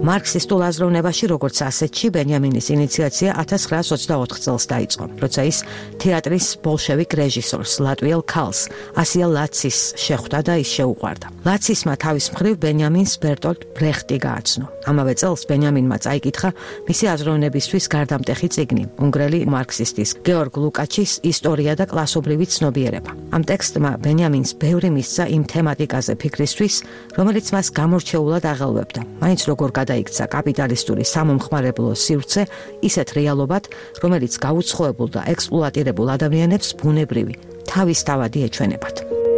მარქსისტულ აზროვნებაში, როგორც ასეთში, ბენიამინის ინიციაცია 1924 წელს დაიწყო, როცა ის თეატრის ბოლშევიკ რეჟისორს, ლატვიელ ქალს, ასია ლაცის შეხვდა და ის შეუყვარდა. ლაცისმა თავის მხრივ ბენიამინს ბერტოლტ ბრეხტი გააცნო. ამავე წელს ბენიამინმა წაიკითხა მისი აზროვნებისთვის გარდამტეხი წიგნი, უნგრელი მარქსისტის გეორგ ლუკაჩის ისტორია და კლასობრივი ცნობიერება. ამ ტექსტმა ბენიამინს ბევრი მისცა იმ თემატიკაზე ფიქრისთვის, რომელიც მას გამორჩეულად აღელვებდა. მაინც როგორ გადაიქცა კაპიტალისტური სამომხმარებლო სივრცე ისეთ რეალობად, რომელიც გაუცხოებულ და ექსპლუატირებულ ადამიანებს ბუნებრივი, თავისთავადი ეჩვენებათ.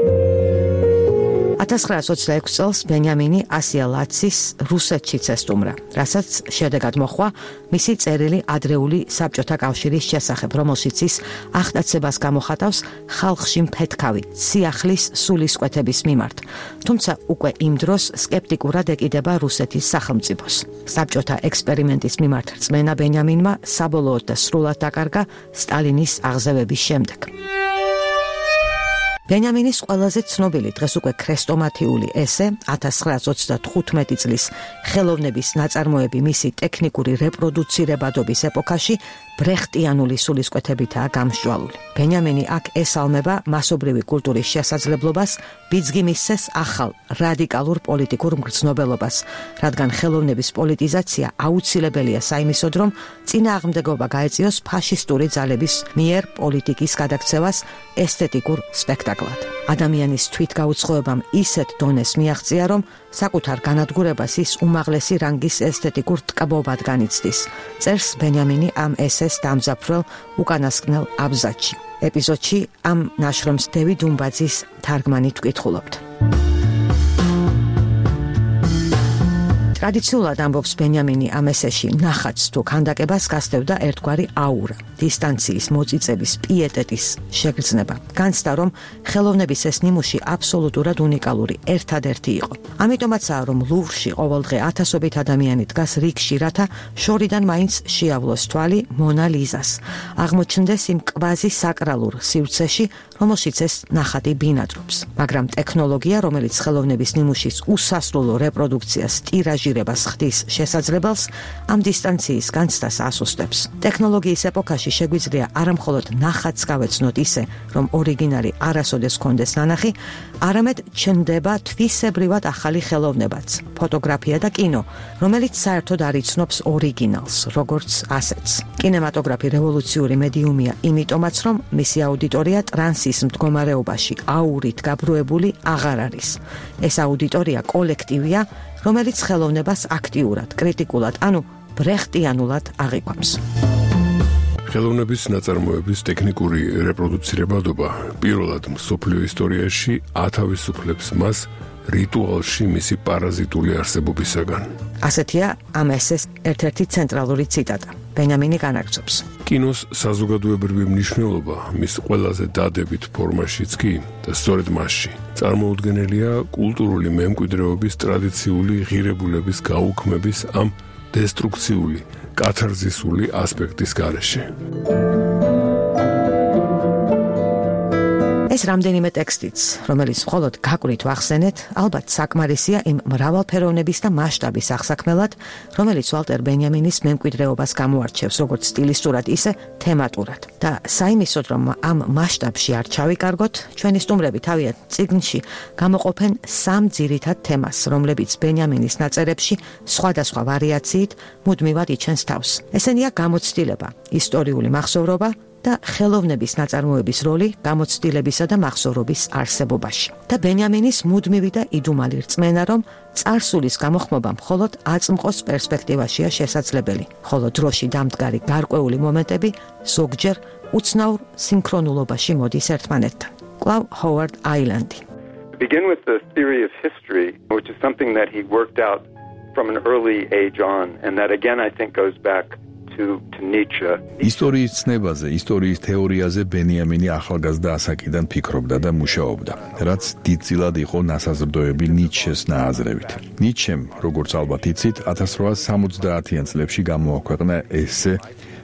1926 წელს ბენიამინი ასია ლაცის რუსეთშიც ესტუმრა, რასაც შედეგად მოჰყვა მისი წერილი ადრეული საბჭოთა კავშირის შესახებ, რომელშიც ის აღტაცებას გამოხატავს ხალხში მფეთქავი სიახლის სულისკვეთების მიმართ, თუმცა უკვე იმ დროს სკეპტიკურად ეკიდება რუსეთის სახელმწიფოს. საბჭოთა ექსპერიმენტის მიმართ რწმენა ბენიამინმა საბოლოოდ და სრულად დაკარგა სტალინის აღზევების შემდეგ. ბენიამინის ყველაზე ცნობილი დღეს უკვე ქრესტომათიული ესე 1935 წლის ხელოვნების ნაწარმოები მისი ტექნიკური რეპროდუცირებადობის ეპოქაში ბრეხტიანული სულისკვეთებითაა გამსჭვალული. ბენიამინი აქ ესალმება მასობრივი კულტურის შესაძლებლობას, ბიძგი მისცეს ახალ რადიკალურ პოლიტიკურ მგრძნობელობას, რადგან ხელოვნების პოლიტიზაცია აუცილებელია საიმისოდ, რომ წინააღმდეგობა გაეწიოს ფაშისტური ძალების მიერ პოლიტიკის გადაქცევას ესთეტიკურ სპექტაკლად. ადამიანის თვითგაუცხოებამ ისეთ დონეს მიაღწია, რომ საკუთარ განადგურებას ის უმაღლესი რანგის ესთეტიკურ ტკბობად განიცდის. წერს ბენიამინი ამ ესეს დამზაფრველ უკანასკნელ აბზაცში. ეპიზოდში ამ ნაშრომს დევიდ უმბაძის თარგმანით ვკითხულობთ. ტრადიციულად ამბობს ბენიამინი ამ ესეში, ნახატს თუ ქანდაკებას გასდევდა ერთგვარი აურა, დისტანციის მოწიწების, პიეტეტის შეგრძნება. განცდა, რომ ხელოვნების ეს ნიმუში აბსოლუტურად უნიკალური, ერთადერთი იყო. ამიტომაცაა, რომ ლუვრში ყოველდღე ათასობით ადამიანი დგას რიგში, რათა შორიდან მაინც შეავლოს თვალი მონა ლიზას. აღმოჩნდეს იმ კვაზი საკრალურ სივრცეში, რომელშიც ეს ნახატი ბინადრობს. მაგრამ ტექნოლოგია, რომელიც ხელოვნების ნიმუშის უსასრულო რეპროდუქციას ტირაჟირებას ხდის შესაძლებელს, ამ დისტანციის განცდას ასუსტებს. ტექნოლოგიის ეპოქაში შეგვიძლია არამხოლოდ ნახატს გავეცნოთ ისე, რომ ორიგინალი არასოდეს ჰქონდეს ნანახი, არამედ ჩნდება თვისებრივად ახალი ხელოვნებაც, ფოტოგრაფია და კინო, რომელიც საერთოდ არ იცნობს ორიგინალს, როგორც ასეთს. კინემატოგრაფი რევოლუციური მედიუმია იმიტომაც, რომ მისი აუდიტორია ტრანსის მდგომარეობაში აურით გაბრუებული აღარ არის. ეს აუდიტორია კოლექტივია, რომელიც ხელოვნებას აქტიურად, კრიტიკულად, ანუ ბრეხტიანულად აღიქვამს. ხელოვნების ნაწარმოების ტექნიკური რეპროდუცირებადობა პირველად მსოფლიო ისტორიაში ათავისუფლებს მას რიტუალში მისი პარაზიტული არსებობისაგან. ასეთია ამ ესეს ერთ-ერთი ცენტრალური ციტატა. ბენიამინი განაგრძობს. კინოს საზოგადოებრივი მნიშვნელობა მის ყველაზე დადებით ფორმაშიც კი და სწორედ მასში წარმოუდგენელია კულტურული მემკვიდრეობის ტრადიციული ღირებულების გაუქმების ამ დესტრუქციული, კათარზისული ასპექტის გარეშე. ეს რამდენიმე ტექსტიც, რომელიც მხოლოდ გაკვირით ვახსენეთ, ალბათ საკმარისია იმ მრავალფეროვნების და მასშტაბის აღსაქმელად, რომელიც ვალტერ ბენიამინის მემკვიდრეობას გამოარჩევს, როგორც სტილისტურად, ისე თემატურად. და საიმისოდ, რომ ამ მასშტაბში არ ჩავიკარგოთ, ჩვენი სტუმრები თავიანთ წიგნში გამოყოფენ სამ ძირითად თემას, რომლებიც ბენიამინის ნაწერებში სხვადასხვა ვარიაციით მუდმივად იჩენს თავს. ესენია გამოცდილება, ისტორიული მახსოვრობა და ხელოვნების ნაწარმოების როლი გამოცდილებისა და მახსოვრობის არსებობაში. და ბენიამინის მუდმივი და იდუმალი რწმენა, რომ წარსულის გამოხმობა მხოლოდ აწმყოს პერსპექტივაშია შესაძლებელი, ხოლო დროში დამდგარი გარკვეული მომენტები ზოგჯერ უცნაურ სინქრონულობაში მოდის ერთმანეთთან. კლავ ჰოვარდ აილანდი. To begin with the theory of history, which is something that he worked out from an early age on, and that again I think goes back to Nietzsche. ისტორიის ცნებაზე, ისტორიის თეორიაზე ბენიამინი ახალგაზრდა ასაკიდან ფიქრობდა და მუშაობდა, რაც დიდწილად იყო ნასაზრდოები ნიცშეს ნააზრევით. ნიცშემ, როგორც ალბათ იცით, 1870-იან წლებში გამოაქვეყნა ესე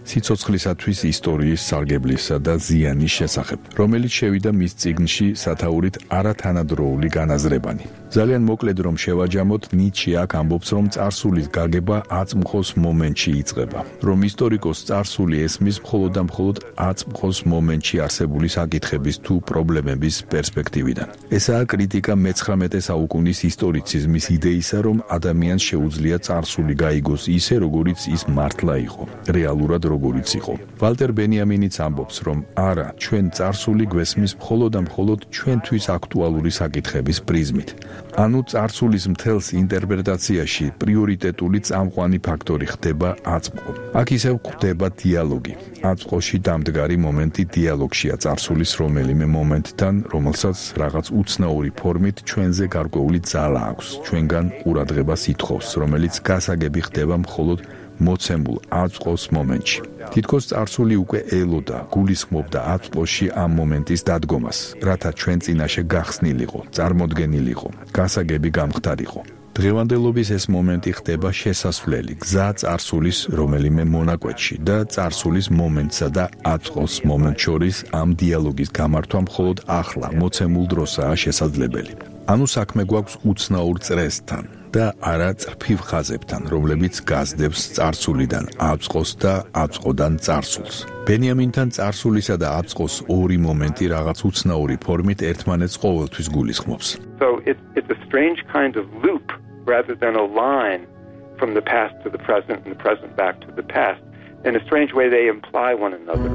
სიცოცხლისათვის ისტორიის სარგებლისა და ზიანის შესახებ, რომელიც შევიდა მის წიგნში სათაურით არათანადროული განაზრებანი. ძალიან მოკლედ რომ შევაჯამოთ, ნიცშე აქ ამბობს, რომ წარსულის გაგება აწმყოს მომენტში იწყება, რომ ისტორიკოს წარსული ესმის მხოლოდ და მხოლოდ აწმყოს მომენტში არსებული საკითხების თუ პრობლემების პერსპექტივიდან. ესაა კრიტიკა მე-19 საუკუნის ისტორიციზმის იდეისა, რომ ადამიანს შეუძლია წარსული გაიგოს ისე, როგორიც ის მართლა იყო, რეალურად როგორიც იყო. ვალტერ ბენიამინიც ამბობს, რომ არა, ჩვენ წარსული გვესმის მხოლოდ და მხოლოდ ჩვენთვის აქტუალური საკითხების პრიზმით. ანუ წარსულის მთელს ინტერპრეტაციაში პრიორიტეტული წამყვანი ფაქტორი ხდება აწმყო. აქ ისევ ხდება დიალოგი. აწმყოში დამდგარი მომენტი დიალოგშია წარსულის რომელიმე მომენტთან, რომელსაც რაღაც უცნაური ფორმით ჩვენზე გარკვეული ძალა აქვს, ჩვენგან ყურადღებას ითხოვს, რომელიც გასაგები ხდება მხოლოდ მოცემულ აწმყოს მომენტში. თითქოს წარსული უკვე ელოდა, გულისხმობდა აწმყოში ამ მომენტის დადგომას, რათა ჩვენ წინაშე გახსნილიყო, წარმოდგენილიყო, გასაგები გამხდარიყო. დღევანდელობის ეს მომენტი ხდება შესასვლელი, გზა წარსულის რომელიმე მონაკვეთში და წარსულის მომენტსა და აწმყოს მომენტ შორის ამ დიალოგის გამართვა მხოლოდ ახლა, მოცემულ დროსაა შესაძლებელი. ანუ საქმე გვაქვს უცნაურ წრესთან და არა წრფივ ხაზებთან, რომლებიც გასდევს წარსულიდან აწმყოს და აწმყოდან წარსულს. ბენიამინთან წარსულისა და აწმყოს ორი მომენტი რაღაც უცნაური ფორმით ერთმანეთს ყოველთვის გულისხმობს. So it's a strange kind of loop rather than a line from the past to the present and the present back to the past. In a strange way they imply one another.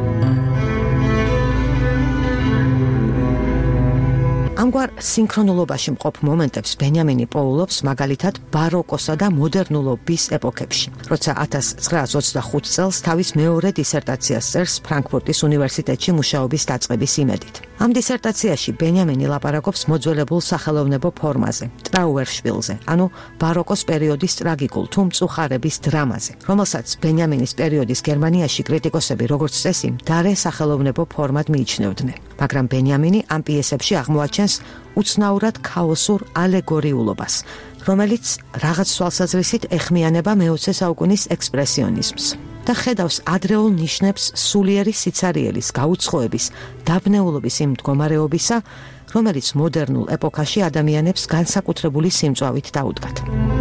ამგვარ სინქრონულობაში მყოფ მომენტებს ბენიამინი პოულობს მაგალითად ბაროკოსა და მოდერნულობის ეპოქებში. როცა 1925 წელს თავის მეორე დისერტაციას წერს ფრანკფურტის უნივერსიტეტში მუშაობის დაწყების იმედით. ამ დისერტაციაში ბენიამინი ლაპარაკობს მოძველებულ სახელოვნებო ფორმაზე, ტრაუერშპილზე, ანუ ბაროკოს პერიოდის ტრაგიკულ თუ მწუხარების დრამაზე, რომელსაც ბენიამინის პერიოდის გერმანიაში კრიტიკოსები როგორც წესი მდარე სახელოვნებო ფორმად მიიჩნევდნენ. მაგრამ ბენიამინი ამ პიესებში აღმოაჩენს უცნაურად ქაოსურ ალეგორიულობას, რომელიც რაღაც თვალსაზრისით ეხმიანება მე-20 საუკუნის ექსპრესიონიზმს და ხედავს ადრეულ ნიშნებს სულიერი სიცარიელის, გაუცხოების, დაბნეულობის იმ მდგომარეობისა, რომელიც მოდერნულ ეპოქაში ადამიანებს განსაკუთრებული სიმწვავით დაუდგათ.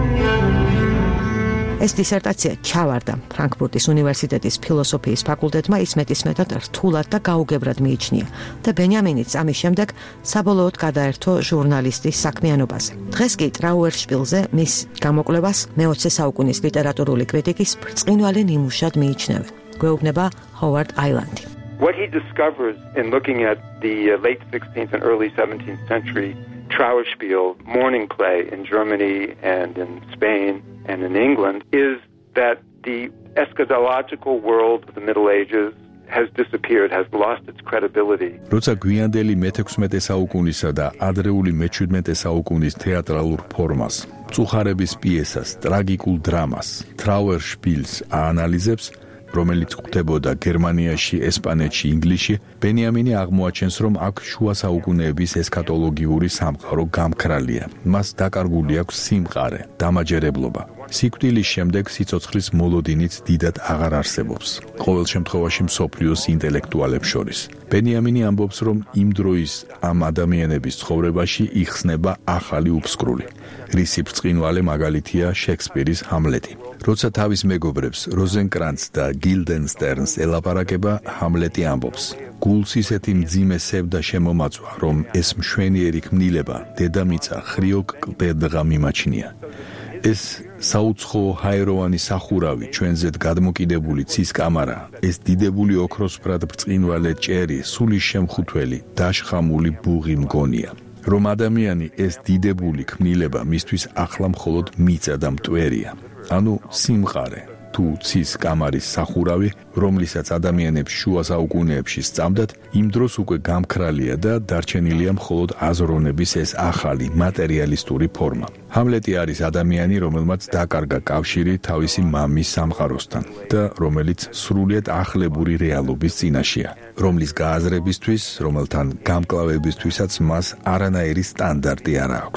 ეს დისერტაცია ჩავარდა ფრანკფურტის უნივერსიტეტის ფილოსოფიის ფაკულტეტმა ისმეტისმეტად რთულად და გაუგებრად მიიჩნია და ბენიამინიც ამის შემდეგ საბოლოოდ გადაერთო ჟურნალისტის საქმიანობაზე. დღეს კი ტრაუერშპილზე მის გამოკვლევას მე-20 საუკუნის ლიტერატურული კრიტიკის ბრწყინვალე ნიმუშად მიიჩნევენ. გვეუბნება ჰოვარდ აილანდი. What he discovers in looking at the late 16th and early 17th century Trauerspiel mourning play in Germany and in Spain and in England is that the eschatological world of the Middle Ages has disappeared, has lost its credibility. როცა გვიანდელი მე-16 საუკუნისა და ადრეული მე-17 საუკუნის თეატრალურ ფორმას, მწუხარების პიესას, ტრაგიკულ დრამას, ტრაუერშპილს აანალიზებს, რომელიც ხდებოდა გერმანიაში, ესპანეთში, ინგლისში, ბენიამინი აღმოაჩენს, რომ აქ შუა საუკუნეების ესქატოლოგიური სამყარო გამქრალია. მას დაკარგული აქვს სიმყარე, დამაჯერებლობა. სიკვდილის შემდეგ სიცოცხლის მოლოდინიც დიდად აღარ არსებობს. ყოველ შემთხვევაში მსოფლიოს ინტელექტუალებს შორის. ბენიამინი ამბობს, რომ იმ დროის ამ ადამიანების ცხოვრებაში იხსნება ახალი უფსკრული. რისი ბრწყინვალე მაგალითია შექსპირის ჰამლეტი. როცა თავის მეგობრებს როზენკრანცს და გილდენსტერნს ელაპარაკება, ჰამლეტი ამბობს: გულს ისეთი მძიმე სევდა შემომაწვა, რომ ეს მშვენიერი ქმნილება დედამიწა ხრიოკ კლდედღა მიმაჩნია. ეს საუცხო ჰაეროვანი სახურავი, ჩვენზედ გადმოკიდებული ცის კამარა, ეს დიდებული ოქროსფრად ბრწყინვალე ჭერი, სულის შემხუთველი, დაშხამული ბუღი მგონია. რომ ადამიანი ეს დიდებული ქმნილება მისთვის ახლა მხოლოდ მიწა და მტვერია. ანუ სიმყარე თუ ცის კამარის სახურავი, რომლისაც ადამიანებს შუა საუკუნეებში სწამდათ, იმ დროს უკვე გამქრალია და დარჩენილია მხოლოდ აზროვნების ეს ახალი მატერიალისტური ფორმა. ჰამლეტი არის ადამიანი, რომელმაც დაკარგა კავშირი თავისი მამის სამყაროსთან და რომელიც სრულიად ახლებური რეალობის წინაშეა, რომლის გააზრებისთვის, რომელთან გამკლავებისთვისაც მას არანაირი სტანდარტი არ აქვს.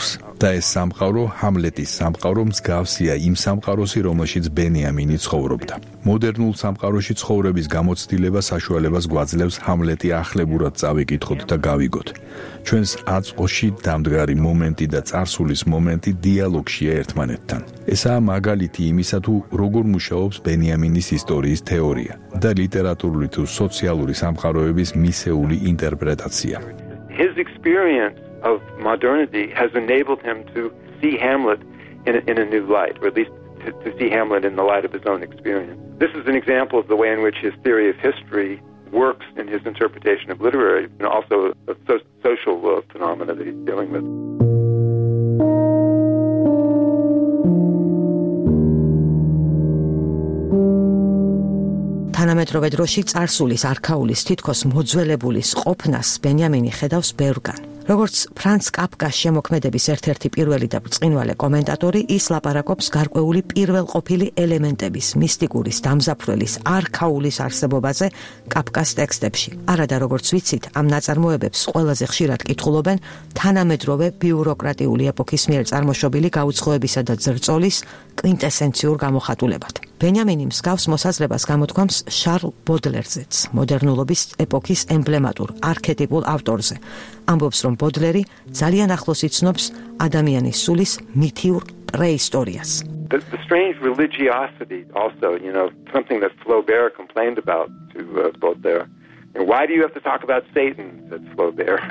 და ეს სამყარო ჰამლეტის სამყარო მსგავსია იმ სამყაროსი, რომელშიც ბენიამინი ცხოვრობდა. მოდერნულ სამყაროში ცხოვრების გამოცდილება საშუალებას გვაძლევს ჰამლეტი ახლებურად წავიკითხოთ და გავიგოთ. ჩვენს აწმყოში დამდგარი მომენტი და წარსულის მომენტი დიალოგშია ერთმანეთთან. ესაა მაგალითი იმისა, თუ როგორ მუშაობს ბენიამინის ისტორიის თეორია და ლიტერატურული თუ სოციალური სამყაროების მისეული ინტერპრეტაცია. His experience of modernity has enabled him to see Hamlet in a new light, or at least to see Hamlet in the light of his own experience. This is an example of the way in which his theory of history works in his interpretation of literary and also of social phenomena that he's dealing with. თანამედროვე დროში წარსულის არქაულის თითქოს მოძველებულის ყოფნას ბენიამინი ხედავს ბევრგან. როგორც ფრანც კაფკას შემოქმედების ერთ-ერთი პირველი და ბრწყინვალე კომენტატორი, ის ლაპარაკობს გარკვეული პირველყოფილი ელემენტების, მისტიკურის, დამზაფრველის, არქაულის არსებობაზე კაფკას ტექსტებში. არადა როგორც ვიცით, ამ ნაწარმოებებს ყველაზე ხშირად კითხულობენ თანამედროვე ბიუროკრატიული ეპოქის მიერ წარმოშობილი გაუცხოებისა და ზრწოლის კვინტესენციურ გამოხატულებად. ბენიამინი მსგავს მოსაზრებას გამოთქვამს შარლ ბოდლერზეც, მოდერნულობის ეპოქის ემბლემატურ, არქეტიპულ ავტორზე. ამბობს, რომ ბოდლერი ძალიან ახლოს იცნობს ადამიანის სულის მითიურ პრეისტორიას. The strange religiosity also, something that Flaubert complained about to Baudelaire. And why do you have to talk about Satan, said Flaubert.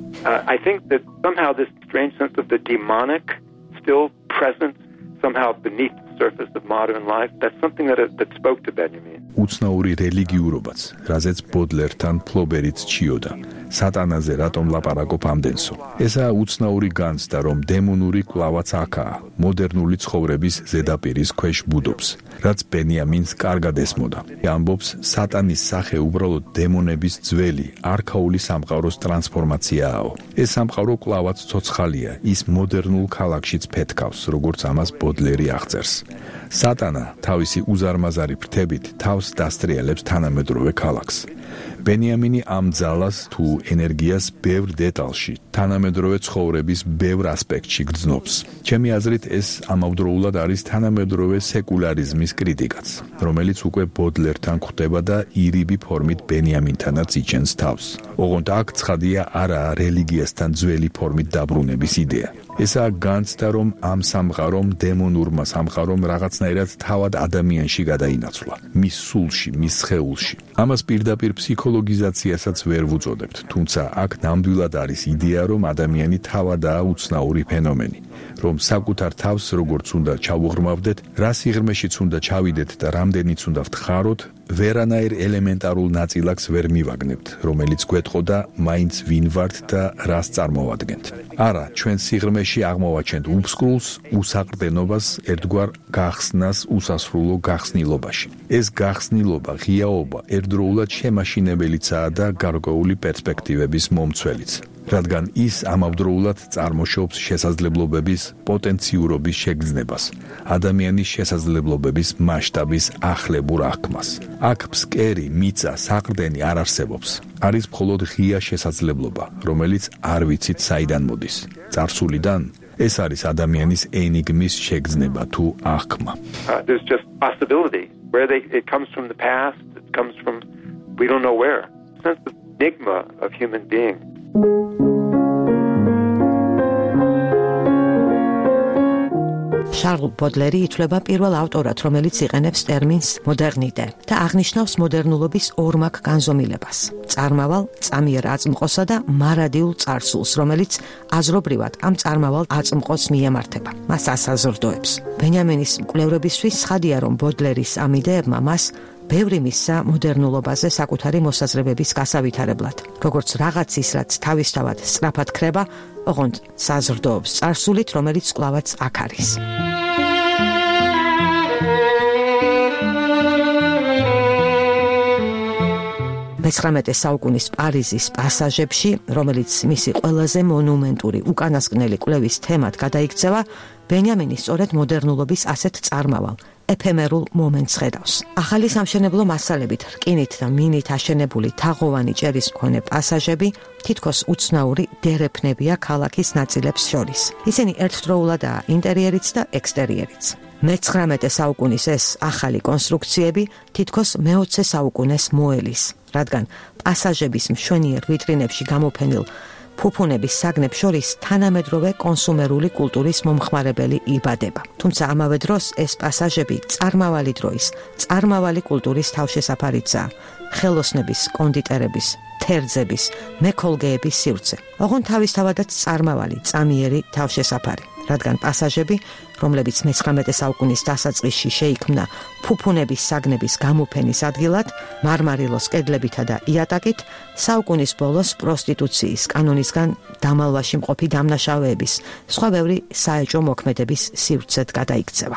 I think that somehow this strange sense of the demonic still present somehow beneath the surface of modern life, that's something that spoke to Benjamin. უცნაური რელიგიურობაც, რაზეც ბოდლერთან ფლობერიც ჩიოდა. სატანაზე რატომ ლაპარაკობ ამდენსო? ესაა უცნაური განცდა, რომ დემონური კვლავაც აქაა, მოდერნული ცხოვრების ზედაპირის ქვეშ ბუდობს, რაც ბენიამინს კარგად ესმოდა. ამბობს, სატანის სახე უბრალოდ დემონების ძველი, არქაული სამყაროს ტრანსფორმაციაა. ეს სამყარო კვლავაც ცოცხალია, ის მოდერნულ ქალაქშიც ფეთქავს, როგორც ამას ბოდლერი აღწერს. სატანა თავისი უზარმაზარი ფრთებით თავს დასტრიალებს თანამედროვე ქალაქს. ბენიამინი ამ ძალას თუ ენერგიას ბევრ დეტალში, თანამედროვე ცხოვრების ბევრ ასპექტში გრძნობს. ჩემი აზრით, ეს ამავდროულად არის თანამედროვე სეკულარიზმის კრიტიკაც, რომელიც უკვე ბოდლერთან ხვდება და ირიბი ფორმით ბენიამინთანაც იჩენს თავს. ოღონდ აქ ცხადია არაა რელიგიასთან ძველი ფორმით დაბრუნების იდეა. ესაა განცდა, რომ ამ სამყარომ, დემონურმა სამყარომ რაღაცნაირად თავად ადამიანში გადაინაცვლა, მის სულში, მის სხეულში. ამას პირდაპირ ფსიქოლოგიზაციასაც ვერ ვუწოდებთ, თუმცა აქ ნამდვილად არის იდეა, რომ ადამიანი თავადაა უცნაური ფენომენი, რომ საკუთარ თავს როგორც უნდა ჩავუღრმავდეთ, რა სიღრმეშიც უნდა ჩავიდეთ და რამდენიც უნდა ვთხაროთ, ვერანაირ ელემენტარულ ნაწილაკს ვერ მივაგნებთ, რომელიც გვეტყოდა მაინც ვინ ვართ და რას წარმოვადგენთ. არა, ჩვენ სიღრმეში აღმოვაჩენთ უფსკრულს, უსაყრდენობას, ერთგვარ გახსნას უსასრულო გახსნილობაში. ეს გახსნილობა, ღიაობა ერთდროულად შემაშინებელიცაა და გარკვეული პერსპექტივების მომცველიც. რადგან ის ამავდროულად წარმოშობს შესაძლებლობების პოტენციურობის შეგრძნებას, ადამიანის შესაძლებლობების მასშტაბის ახლებურ აღქმას. აქ ფსკერი, მიწა, საყრდენი არ არსებობს. არის მხოლოდ ღია შესაძლებლობა, რომელიც არ ვიცით საიდან მოდის. წარსულიდან ეს არის ადამიანის ენიგმის შეგრძნება თუ აღქმა. There's just possibility. It comes from the past, it comes from we don't know where. Sense of enigma of human being. შარლ ბოდლერი ითვლება პირველ ავტორად, რომელიც იყენებს ტერმინს მოდერნიტე და აღნიშნავს მოდერნულობის ორმაგ განზომილებას. წარმავალ, წამიერ აწმყოსა და მარადიულ წარსულს, რომელიც აზრობრივად ამ წარმავალ აწმყოს მიემართება. მას ასაზრდოებს. ბენიამინის მკვლევრებისთვის ცხადია, რომ ბოდლერის ამ იდეებმა მას ბევრი მისცა მოდერნულობაზე საკუთარი მოსაზრებების გასავითარებლად. როგორც რაღაცის, რაც თავისთავად სწრაფად ქრება, ოღონდ საზრდოობს წარსულით, რომელიც კვლავაც აქ არის. მე-19 საუკუნის პარიზის პასაჟებში, რომელიც მისი ყველაზე მონუმენტური უკანასკნელი კვლევის თემად გადაიქცევა, ბენიამინი სწორედ მოდერნულობის ასეთ წარმავალ ეფემერულ მომენტს ხედავს. ახალი სამშენებლო მასალებით, რკინით და მინით აშენებული თაღოვანი ჭერის მქონე პასაჟები თითქოს უცნაური დერეფნებია ქალაქის ნაწილებს შორის. ისინი ერთდროულადაა ინტერიერიც და ექსტერიერიც. მე-19 საუკუნის ეს ახალი კონსტრუქციები თითქოს მე-20 საუკუნეს მოელის, რადგან პასაჟების მშვენიერ ვიტრინებში გამოფენილ ფუფუნების საგნებს შორის თანამედროვე კონსუმერული კულტურის მომხმარებელი იბადება. თუმცა ამავე დროს ეს პასაჟები წარმავალი დროის, წარმავალი კულტურის თავშესაფარიცაა, ხელოსნების, კონდიტერების, თერძების, მექოლგეების სივრცე. ოღონდ თავისთავადაც წარმავალი, წამიერი თავშესაფარი, რადგან პასაჟები, რომლებიც მე-19 საუკუნის დასაწყისში შეიქმნა ფუფუნების საგნების გამოფენის ადგილად, მარმარილოს კედლებითა და იატაკით, საუკუნის ბოლოს პროსტიტუციის კანონისგან დამალვაში მყოფი დამნაშავეების, სხვა ბევრი საეჭვო მოქმედების სივრცედ გადაიქცევა.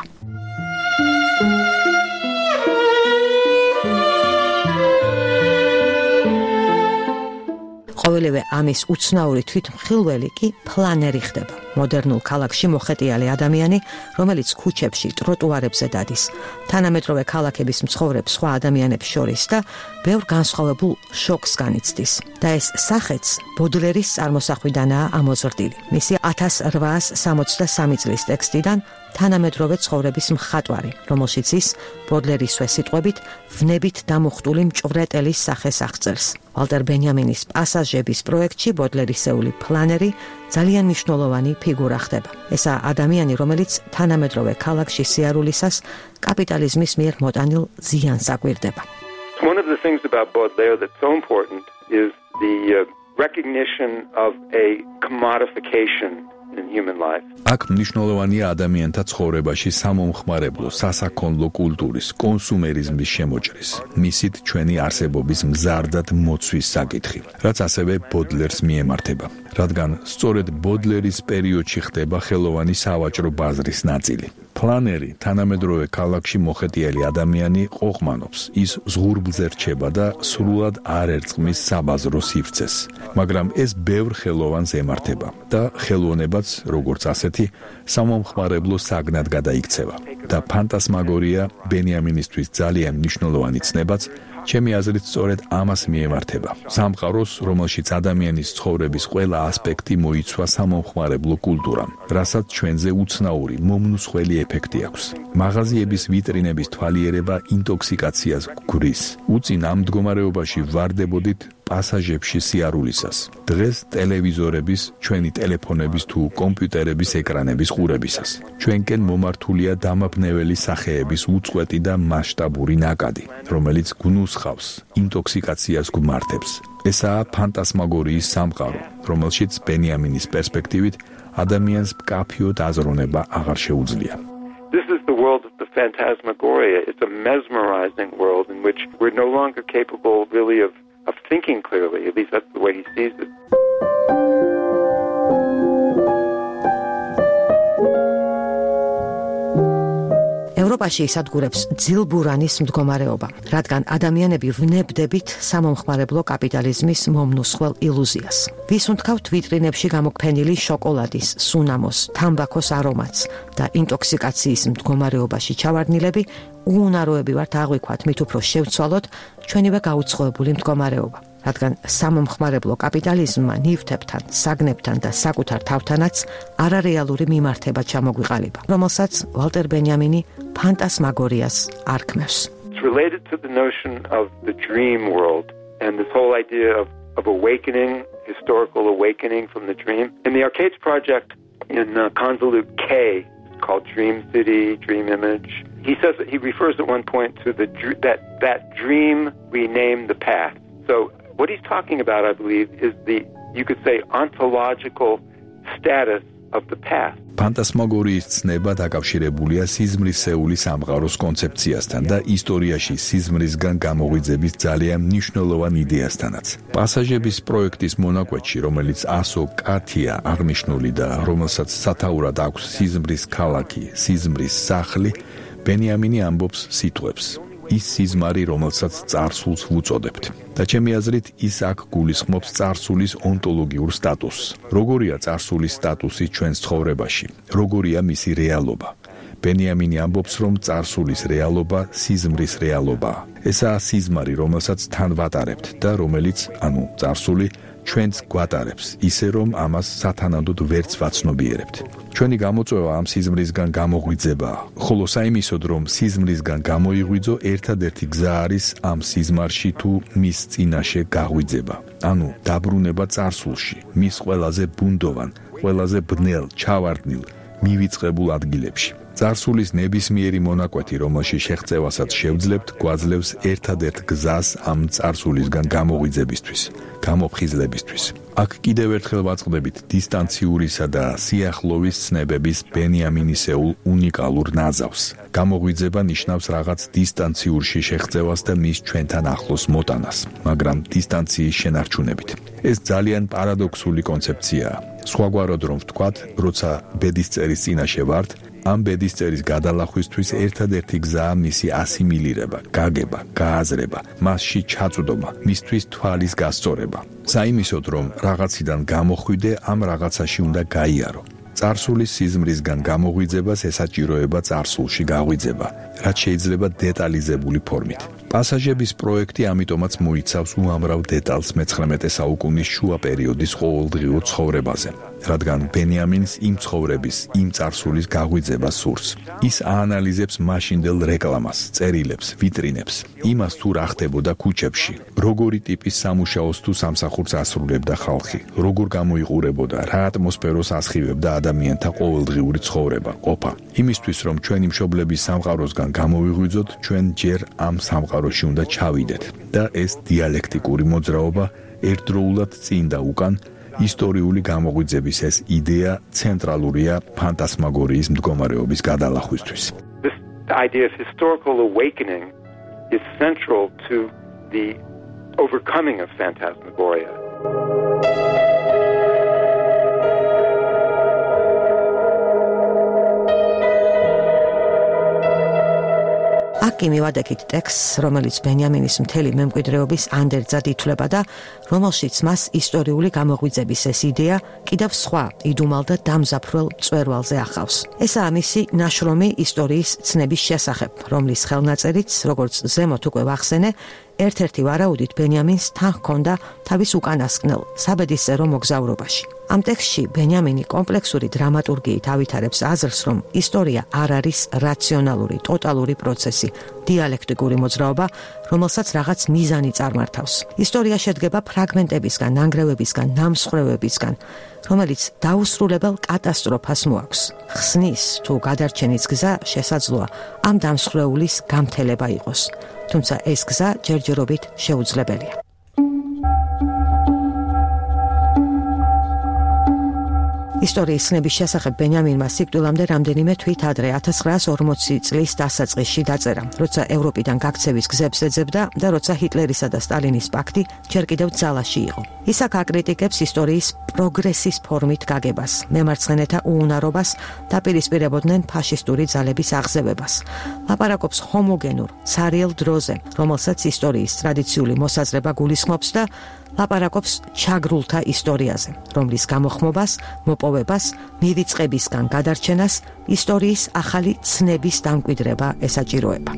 ყოველივე ამის უცნაური თვითმხილველი კი პლანერი ხდება. მოდერნულ ქალაქში მოხეტიალე ადამიანი, რომელიც ქუჩებში, ტროტუარებზე დადის, თანამედროვე ქალაქების მცხოვრებ სხვა ადამიანებს შორის და ბევრ განსხვავებულ შოკს განიცდის. და ეს სახეც ბოდლერის წარმოსახვიდანაა ამოზრდილი. მისი 1863 წლის ტექსტიდან თანამედროვე ცხოვრების მხატვარი, რომელშიც ის ბოდლერისვე სიტყვებით ვნებით დამუხტული მჭვრეტელის სახეს აღწერს. ვალტერ ბენიამინის პასაჟების პროექტში ბოდლერისეული პლანერი ძალიან მნიშვნელოვანი ფიგურა ხდება. ესაა ადამიანი, რომელიც თანამედროვე ქალაქში სიარულისას კაპიტალიზმის მიერ მოტანილ ზიანს აკვირდება. One of the things about Baudelaire that's so important is the recognition of a commodification in human life. აქ მნიშვნელოვანია ადამიანთა ცხოვრებაში სამომხმარებლო, სასაქონლო კულტურის, კონსუმერიზმის შემოჭრის, მისით ჩვენი არსებობის მზარდად მოცვის საკითხი, რაც ასევე ბოდლერს მიემართება, რადგან სწორედ ბოდლერის პერიოდში ხდება ხელოვანი სავაჭრო ბაზრის ნაწილი. პლანერი თანამედროვე ქალაქში მოხეტიალი ადამიანი ყოყმანობს, ის ზღურბლზე რჩება და სრულად არ ერწყმის საბაზრო სივრცეს, მაგრამ ეს ბევრ ხელოვანს ემართება და ხელოვნებაც, როგორც ასეთი, სამომხმარებლო საგნად გადაიქცევა. და ფანტასმაგორია ბენიამინისთვის ძალიან მნიშვნელოვანი ცნებაც, ჩემი აზრით სწორედ ამას მიემართება. სამყაროს, რომელშიც ადამიანის ცხოვრების ყველა ასპექტი მოიცვა სამომხმარებლო კულტურამ, რასაც ჩვენზე უცნაური, მომნუსხველი ეფექტი აქვს. მაღაზიების ვიტრინების თვალიერება ინტოქსიკაციას გვრის. უწინ ამ მდგომარეობაში ვარდებოდით პასაჟებში სიარულისას. დღეს ტელევიზორების, ჩვენი ტელეფონების თუ კომპიუტერების ეკრანების ყურებისას. ჩვენკენ მომართულია დამაბნეველი სახეების უწყვეტი და მასშტაბური ნაკადი, რომელიც გნუსხავს, ინტოქსიკაციას გვმართებს. ესაა ფანტასმაგორიის სამყარო, რომელშიც ბენიამინის პერსპექტივით ადამიანს მკაფიოდ აზროვნება აღარ შეუძლია. This is the world of the phantasmagoria. It's a mesmerizing world in which we're no longer capable really of thinking clearly. At least that's the way he sees it. ევროპაში ისადგურებს ძილბურანის მდგომარეობა, რადგან ადამიანები ვნებდებით სამომხმარებლო კაპიტალიზმის მომნუსხვალ ილუზიას. ვის უნთქავთ ვიტრინებში გამოფენილი შოკოლადის, სუნამოს, თამბაქოს არომატს და ინტოქსიკაციის მდგომარეობაში ჩავარდნილები, უუნაროები ვართ აღვიქვათ მით უფრო შევცვალოთ ჩვენივე გაუცხოებული მდგომარეობა. რადგან სამომხმარებლო კაპიტალიზმმა ნივთებთან, საგნებთან და საკუთარ თავთანაც არარეალური მიმართება ჩამოგვიყალიბა, რომელსაც ვალტერ ბენიამინი ფანტასმაგორიას არქმევს. It's related to the notion of the dream world and this whole idea of awakening, historical awakening from the dream. In the Arcades project in Convolute K, called Dream City, Dream Image, he says that he refers at one point to that dream we name the path. So what he's talking about, I believe, is you could say, ontological status of the path. ფანტასმაგორიის ცნება დაკავშირებულია სიზმრისეული სამყაროს კონცეფციასთან და ისტორიაში სიზმრისგან გამოღვიძების ძალიან მნიშვნელოვან იდეასთანაც. პასაჟების პროექტის მონაკვეთში, რომელიც ასო კათია აღნიშნული და რომელსაც სათაურად აქვს სიზმრის ქალაქი, სიზმრის სახლი, ბენიამინი ამბობს სიტყვებს. ის სიზმარი, რომელსაც წარსულს ვუწოდებთ. და ჩემი აზრით, ის აქ გულისხმობს წარსულის ონტოლოგიურ სტატუსს. როგორია წარსულის სტატუსი ჩვენს ცხოვრებაში? როგორია მისი რეალობა? ბენიამინი ამბობს, რომ წარსულის რეალობა სიზმრის რეალობაა. ესაა სიზმარი, რომელსაც თან ვატარებთ და რომელიც, წარსული ჩვენც გვატარებს, ისე რომ ამას სათანადოდ ვერც ვაცნობიერებთ. ჩვენი გამოწვევა ამ სიზმრისგან გამოღვიძებაა, ხოლო საიმისოდ, რომ სიზმრისგან გამოიღვიძო, ერთადერთი გზა არის ამ სიზმარში თუ მის წინაშე გაღვიძება. დაბრუნება წარსულში, მის ყველაზე ბუნდოვან, ყველაზე ბნელ, ჩავარდნილ, მივიწყებულ ადგილებში. წარსულის ნებისმიერი მონაკვეთი, რომელში შეღწევასაც შევძლებთ, გვაძლევს ერთადერთ გზას ამ წარსულისგან გამოღვიძებისთვის, გამოფხიზლებისთვის. აქ კიდევ ერთხელ ვაწყდებით დისტანციურისა და სიახლოვის ცნებების ბენიამინისეულ უნიკალურ ნაზავს. გამოღვიძება ნიშნავს რაღაც დისტანციურში შეღწევას და მის ჩვენთან ახლოს მოტანას, მაგრამ დისტანციის შენარჩუნებით. ეს ძალიან პარადოქსული კონცეფციაა. სხვაგვარად რომ ვთქვათ, როცა ბედისწერის წინაშე ვართ, ამ ბედისწერის გადალახვისთვის ერთადერთი გზაა მისი ასიმილირება, გაგება, გააზრება, მასში ჩაწვდომა, მისთვის თვალის გასწორება. საიმისოდ, რომ რაღაციდან გამოხვიდე, ამ რაღაცაში უნდა გაიარო. წარსულის სიზმრისგან გამოღვიძებას ესაჭიროება წარსულში გაღვიძება, რაც შეიძლება დეტალიზებული ფორმით. პასაჟების პროექტი ამიტომაც მოიცავს უამრავ დეტალს მე-19 საუკუნის შუა პერიოდის ყოველდღიურ ცხოვრებაზე, რადგან ბენიამინს იმ ცხოვრების, იმ წარსულის გაღვიძება სურს. ის აანალიზებს მაშინდელ რეკლამას, წერილებს, ვიტრინებს, იმას თუ რა ხდებოდა ქუჩებში, როგორი ტიპის სამუშაოს თუ სამსახურს ასრულებდა ხალხი, როგორ გამოიყურებოდა, რა ატმოსფეროს ასხივებდა ადამიანთა ყოველდღიური ცხოვრება, ყოფა. იმისთვის, რომ ჩვენი მშობლების სამყაროსგან გამოვიღვიძოთ, ჩვენ ჯერ ამ სამყაროში უნდა ჩავიდეთ და ეს დიალექტიკური მოძრაობა ერთდროულად წინ და უკან ისტორიული გამოღვიძების ეს იდეა ცენტრალურია ფანტასმაგორიის მდგომარეობის გადალახვისთვის. This idea of historical awakening is central to the overcoming of phantasmagoria. აკი მივადექით ტექსტს, რომელიც ბენიამინის მთელი მემკვიდრეობის ანდერძად ითვლება და რომელშიც მას ისტორიული გამოღვიძების ეს იდეა კიდევ სხვა იდუმალ და დამზაფრველ მწვერვალზე ახავს. ესაა მისი ნაშრომი ისტორიის ცნების შესახებ, რომლის ხელნაწერიც, როგორც ზემოთ უკვე ვახსენე, ერთ-ერთი ვარაუდით ბენიამინს თან ჰქონდა თავის უკანასკნელ საბედისწერო მოგზაურობაში. ამ ტექსტში ბენიამინი კომპლექსური დრამატურგიით ავითარებს აზრს, რომ ისტორია არ არის რაციონალური, ტოტალური პროცესი, დიალექტიკური მოძრაობა, რომელსაც რაღაც მიზანი წარმართავს. ისტორია შედგება ფრაგმენტებისგან, ნანგრევებისგან, ნამსხვრევებისგან, რომელიც დაუსრულებელ კატასტროფას მოაქვს. ხსნის თუ გადარჩენის გზა შესაძლოა ამ დამსხვრეულის გამთელება იყოს. თუმცა ეს გზა ჯერჯერობით შეუძლებელია. ისტორიის ცნების შესახებ ბენიამინმა სიკვდილამდე რამდენიმე თვით ადრე 1940 წლის დასაწყისში დაწერა, როცა ევროპიდან გაქცევის გზებს ეძებდა და როცა ჰიტლერისა და სტალინის პაქტი ჯერ კიდევ ძალაში იყო. ის აქ აკრიტიკებს ისტორიის პროგრესის ფორმით გაგებას, მემარცხენეთა უუნარობას და პირისპირებოდნენ ფაშისტური ძალების აღზევებას. ლაპარაკობს ჰომოგენურ, ცარიელ დროზე, რომელსაც ისტორიის ტრადიციული მოსაზრება გულისხმობს და ლაპარაკობს ჩაგრულთა ისტორიაზე, რომლის გამოხმობას, მოპოვებას, მივიწყებისგან გადარჩენას ისტორიის ახალი ცნების დამკვიდრება ესაჭიროება.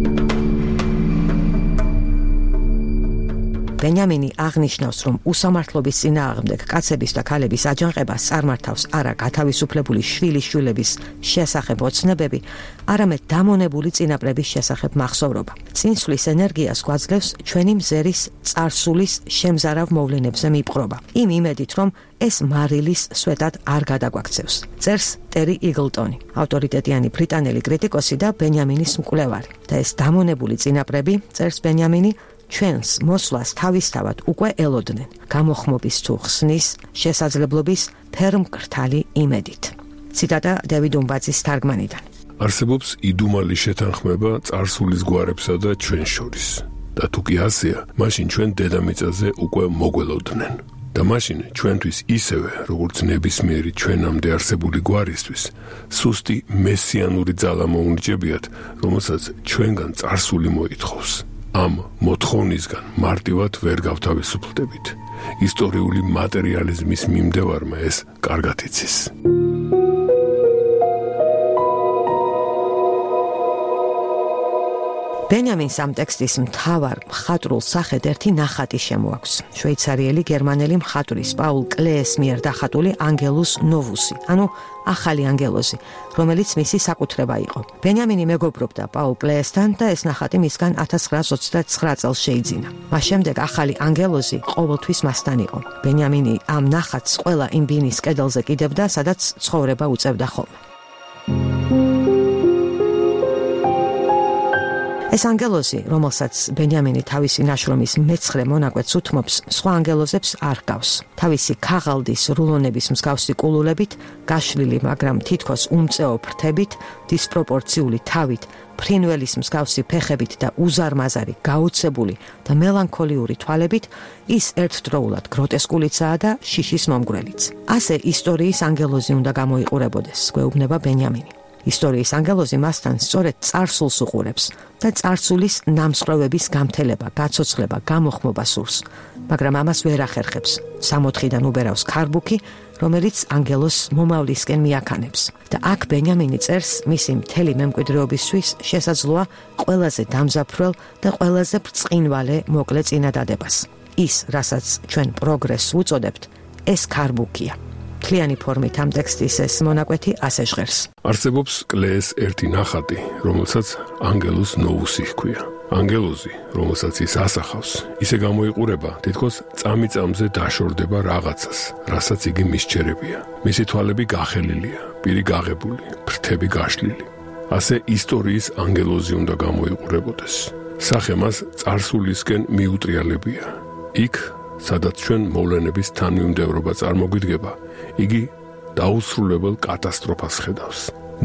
ბენიამინი აღნიშნავს, რომ უსამართლობის წინააღმდეგ კაცების და ქალების აჯანყებას წარმართავს არა გათავისუფლებული შვილის შესახებ ოცნებები, არამედ დამონებული წინაპრების შესახებ მახსოვრობა. წინსვლის ენერგიას გვაძლევს ჩვენი მზერის წარსულის შემზარავ მოვლენებზე მიპყრობა. იმ იმედით, რომ ეს მარილის სვეტად არ გადაგვაქცევს. წერს ტერი იგლტონი, ავტორიტეტიანი ბრიტანელი კრიტიკოსი და ბენიამინის მკვლევარი. და ეს დამონებული წინაპრები, წერს ბენიამინი, ჩვენს მოსვლას თავისთავად უკვე ელოდნენ, გამოხმობის თუ ხსნის შესაძლებლობის ფერმკრთალი იმედით. ციტატა დევიდ უმბაძის თარგმანიდან. არსებობს იდუმალი შეთანხმება წარსულის გვარებსა და ჩვენ შორის. და თუ კი ასეა, მაშინ ჩვენ დედამიწაზე უკვე მოგველოდნენ. და მაშინ ჩვენთვის ისევე, როგორც ნებისმიერი ჩვენამდე არსებული გვარისთვის, სუსტი მესიანური ძალა მოუნიჭებიათ, რომელსაც ჩვენგან წარსული მოითხოვს. ამ მოთხოვნისგან მარტივად ვერ გავთავისუფლდებით. ისტორიული მატერიალიზმის მიმდევარმა ეს კარგად იცის. ბენიამინს ამ ტექსტის მთავარ მხატვრულ სახედ ერთი ნახატი შემოაქვს. შვეიცარიელი გერმანელი მხატვრის პაულ კლეეს მიერ დახატული ანგელუს ნოვუსი, ანუ ახალი ანგელოზი, რომელიც მისი საკუთრება იყო. ბენიამინი მეგობრობდა პაულ კლეესთან და ეს ნახატი მისგან 1929 წელს შეიძინა. მას შემდეგ ახალი ანგელოზი ყოველთვის მასთან იყო. ბენიამინი ამ ნახატს ყველა იმ ბინის კედელზე კიდევდა, სადაც ცხოვრება უწევდა ხოლმე. ეს ანგელოზი, რომელსაც ბენიამინი თავისი ნაშრომის მეცხრე მონაკვეთს უთმობს, სხვა ანგელოზებს არ ჰგავს. თავისი ქაღალდის რულონების მსგავსი კულულებით, გაშლილი, მაგრამ თითქოს უმწეო ფრთებით, დისპროპორციული თავით, ფრინველის მსგავსი ფეხებით და უზარმაზარი, გაოცებული და მელანქოლიური თვალებით, ის ერთდროულად გროტესკულიცაა და შიშის მომგვრელიც. ასე ისტორიის ანგელოზი უნდა გამოიყურებოდეს, გვეუბნება ბენიამინი. ისტორიის ანგელოზი მასთან სწორედ წარსულს უყურებს და წარსულის ნამსხვრევების გამთელება, გაცოცხლება, გამოხმობა სურს, მაგრამ ამას ვერ ახერხებს. 60-დან უბერავს ქარბუქი, რომელიც ანგელოზს მომავლისკენ მიაქანებს. და აქ ბენიამინი წერს, მისი მთელი მემკვიდრეობისთვის შესაძლოა ყველაზე დამზაფრველ და ყველაზე ბრწყინვალე მოკლე წინადადებას. ის, რასაც ჩვენ პროგრესს ვუწოდებთ, ეს ქარბუქია. მთლიანი ფორმით ამ ტექსტის ეს მონაკვეთი ასე ჟღერს. არსებობს კლეეს ერთი ნახატი, რომელსაც ანგელუს ნოვუსი ჰქვია. ანგელოზი, რომელსაც ის ასახავს, ისე გამოიყურება, თითქოს წამიწამზე დაშორდება რაღაცას, რასაც იგი მისჩერებია. მისი თვალები გახელილია, პირი გაღებული, ფრთები გაშლილი. ასე ისტორიის ანგელოზი უნდა გამოიყურებოდეს. სახე მას წარსულისკენ მიუტრიალებია. იქ, სადაც ჩვენ მოვლენების თანმიმდევრობა წარმოგვიდგება, იგი დაუსრულებელ კატასტროფას ხედავს.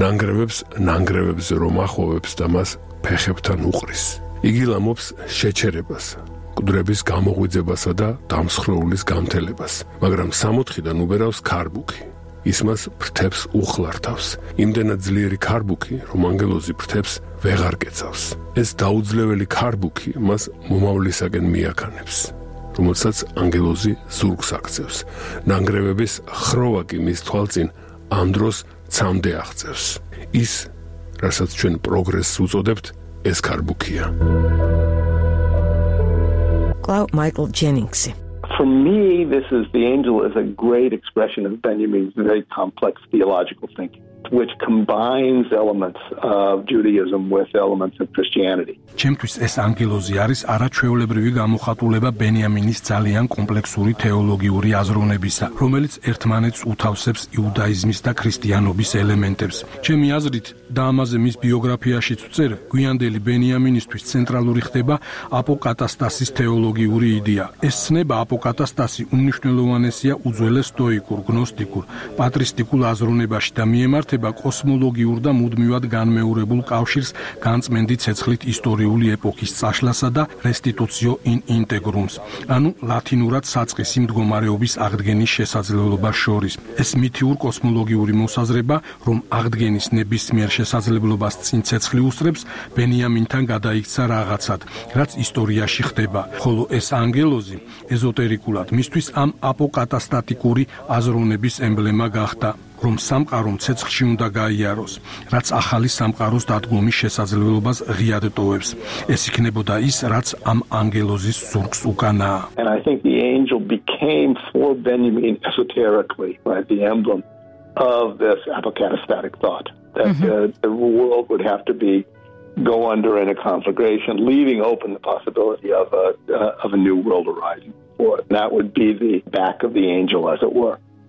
ნანგრევებზე რომ ახოვებს და მას ფეხებთან უყრის. იგი ლამობს შეჩერებას, მკვდრების გამოღვიძებასა და დამსხვრეულის გამთელებას, მაგრამ 60-დან უბერავს ქარბუქი. ის მას ფრთებს უხლართავს. იმდენად ძლიერი ქარბუქი, რომ ანგელოზი ფრთებს ვეღარ კეცავს. ეს დაუძლეველი ქარბუქი მას მომავლისაკენ მიაქანებს, რომელსაც ანგელოზი ზურგს აქცევს. ნანგრევების ხროვა კი მის თვალწინ ამ დროს ცამდე აღწევს. ის, რასაც ჩვენ პროგრესს უწოდებთ, ეს ქარბუქია. კლავ მაიკლ ჯენინგსი. For me, this is the angel is a great expression of Benjamin's very complex theological thinking, which combines elements of Judaism with elements of Christianity. ჩემთვის ეს ანგელოზი არის არაჩვეულებრივი გამოხატულება ბენიამინის ძალიან კომპლექსური თეოლოგიური აზროვნებისა, რომელიც ერთმანეთს უთავსებს იუდაიზმის და ქრისტიანობის ელემენტებს. ჩემი აზრით, და ამაზე მის ბიოგრაფიაშიც ვწერ, გვიანდელი ბენიამინისთვის ცენტრალური ხდება აპოკატასტასის თეოლოგიური იდეა. ეს ცნება აპოკატასტასი უმნიშვნელოვანესია უძველეს სტოიკურ, გნოსტიკურ, პატრისტიკულ აზროვნებაში და მიემართება კოსმოლოგიურ და მუდმივად განმეორებულ კავშირს განწმენდი ცეცხლით ისტორიული ეპოქის წაშლასა და რესტიტუციო ინ ინტეგრუმს, ანუ ლათინურად საწყისი მდგომარეობის აღდგენის შესაძლებლობას შორის. ეს მითიურ კოსმოლოგიური მოსაზრება, რომ აღდგენის ნებისმიერ შესაძლებლობას წინ ცეცხლი უსწრებს, ბენიამინთან გადაიქცა რაღაცად, რაც ისტორიაში ხდება, ხოლო ეს ანგელოზი ეზოტერიკულად მისთვის ამ აპოკატასტატიკური აზროვნების ემბლემა გახდა, რომ სამყარომ ცეცხლში უნდა გაიაროს, რაც ახალი სამყაროს დადგომის შესაძლებლობას ღიად ტოვებს. ეს იქნებოდა ის, რაც ამ ანგელოზის ზურგს უკანაა. And I think the angel became for Benjamin esoterically, right, the emblem of this apocatastatic thought, that the world would have to go under in a conflagration, leaving open the possibility of a new world arising. And that would be the back of the angel, as it were.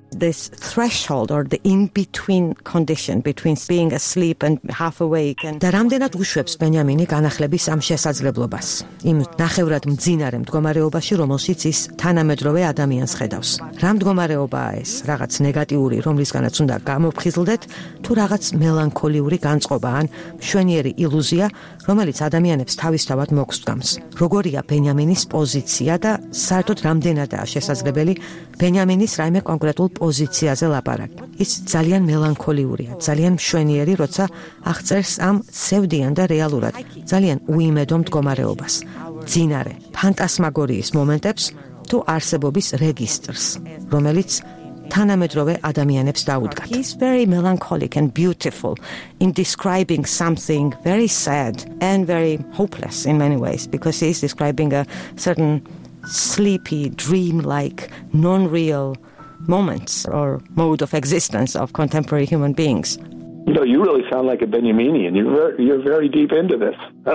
this threshold or the in-between condition between being asleep and half awake. და რამდენად უშვებს ბენიამინი განახლების ამ შესაძლებლობას იმ ნახევრად მძინარე მდგომარეობაში, რომელშიც ის თანამედროვე ადამიანს ხედავს. რა მდგომარეობაა ეს? რაღაც ნეგატიური, რომლისგანაც უნდა გამოფხიზლდეთ, თუ რაღაც მელანქოლიური განწყობა ან მშვენიერი ილუზია, რომელიც ადამიანებს თავისთავად მოგსვამს. როგორია ბენიამინის პოზიცია და საერთოდ რამდენადაა შესაძლებელი ბენიამინის რაიმე კონკრეტულ პოზიციაზე ლაპარაკი. ის ძალიან მელანქოლიურია, ძალიან მშვენიერი, როცა აღწერს ამ სევდიან და რეალურად ძალიან უიმედო მდგომარეობას. ძინარე, ფანტასმაგორიის მომენტებს თუ არსებობის რეგისტრს, რომელიც თანამედროვე ადამიანებს დაუდგათ. He's very melancholic and beautiful in describing something very sad and very hopeless in many ways, because he is describing a certain sleepy, dream-like, non-real moments or mode of existence of contemporary human beings. You know, you really sound like a Benjaminian. You're very deep into this.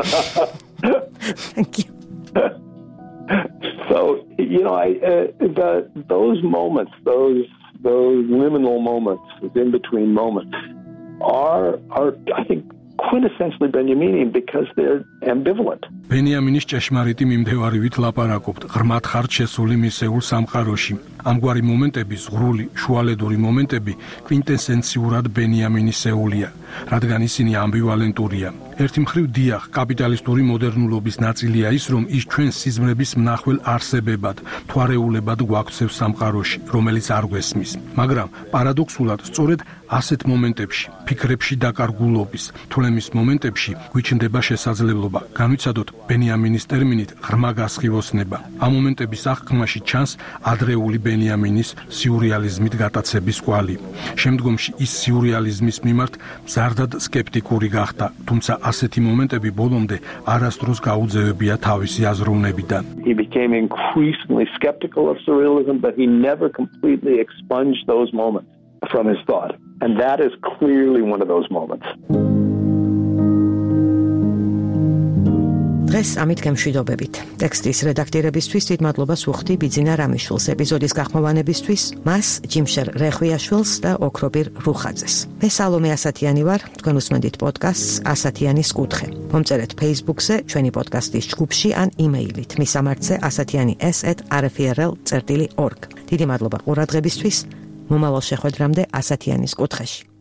Thank you. So, you know, those moments, those liminal moments, those in-between moments, are I think quintessentially Benjaminian because they're ambivalent. ბენიამინის ჭეშმარიტი მიმდევარივით ლაპარაკობთ ღრმად ხართ შესული მისეულ სამყაროში. ამგვარი მომენტები, ზღვრული, შუალედური მომენტები კვინტესენციურად ბენიამინისეულია, რადგან ისინი ამბივალენტურია. ერთი მხრივ დიახ, კაპიტალისტური მოდერნულობის ნაწილია ის, რომ ის ჩვენ სიზმრების მნახველ არსებებად, თვარეულებად გვაქცევს სამყაროში, რომელიც არ გვესმის. მაგრამ პარადოქსულად, სწორედ ასეთ მომენტებში, ფიქრებში დაკარგულობის, თვლემის მომენტებში გვიჩნდება შესაძლებლობა განვიცადოთ ბენიამინის ტერმინით ღრმა გასხივოსნება. ამ მომენტების აღქმაში ჩანს ადრეული ბენიამინის სიურეალიზმით გატაცების კვალი. შემდგომში ის სიურეალიზმის მიმართ მზარდად სკეპტიკური გახდა, თუმცა ასეთი მომენტები ბოლომდე არასდროს გაუძევებია თავისი აზროვნებიდან. He became increasingly skeptical of surrealism, but he never completely expunged those moments from his thought. And that is clearly one of those moments. დღეს ამით გემშვიდობებით. ტექსტის რედაქტირებისთვის დიდ მადლობას ვუხდი ბიძინა რამიშვილს, ეპიზოდის გახმოვანებისთვის მას ჯიმშერ რეხვიაშვილს და ოქრობირ რუხაძეს. მე სალომე ასათიანი ვარ, თქვენ უსმენთ პოდკასტს ასათიანის კუთხე. მომწერეთ Facebook-ზე, ჩვენი პოდკასტის ჯგუფში ან იმეილით მისამართზე asatiyani@rfrl.org. დიდი მადლობა ყურადღებისთვის. მომავალ შეხვედრამდე ასათიანის კუთხეში.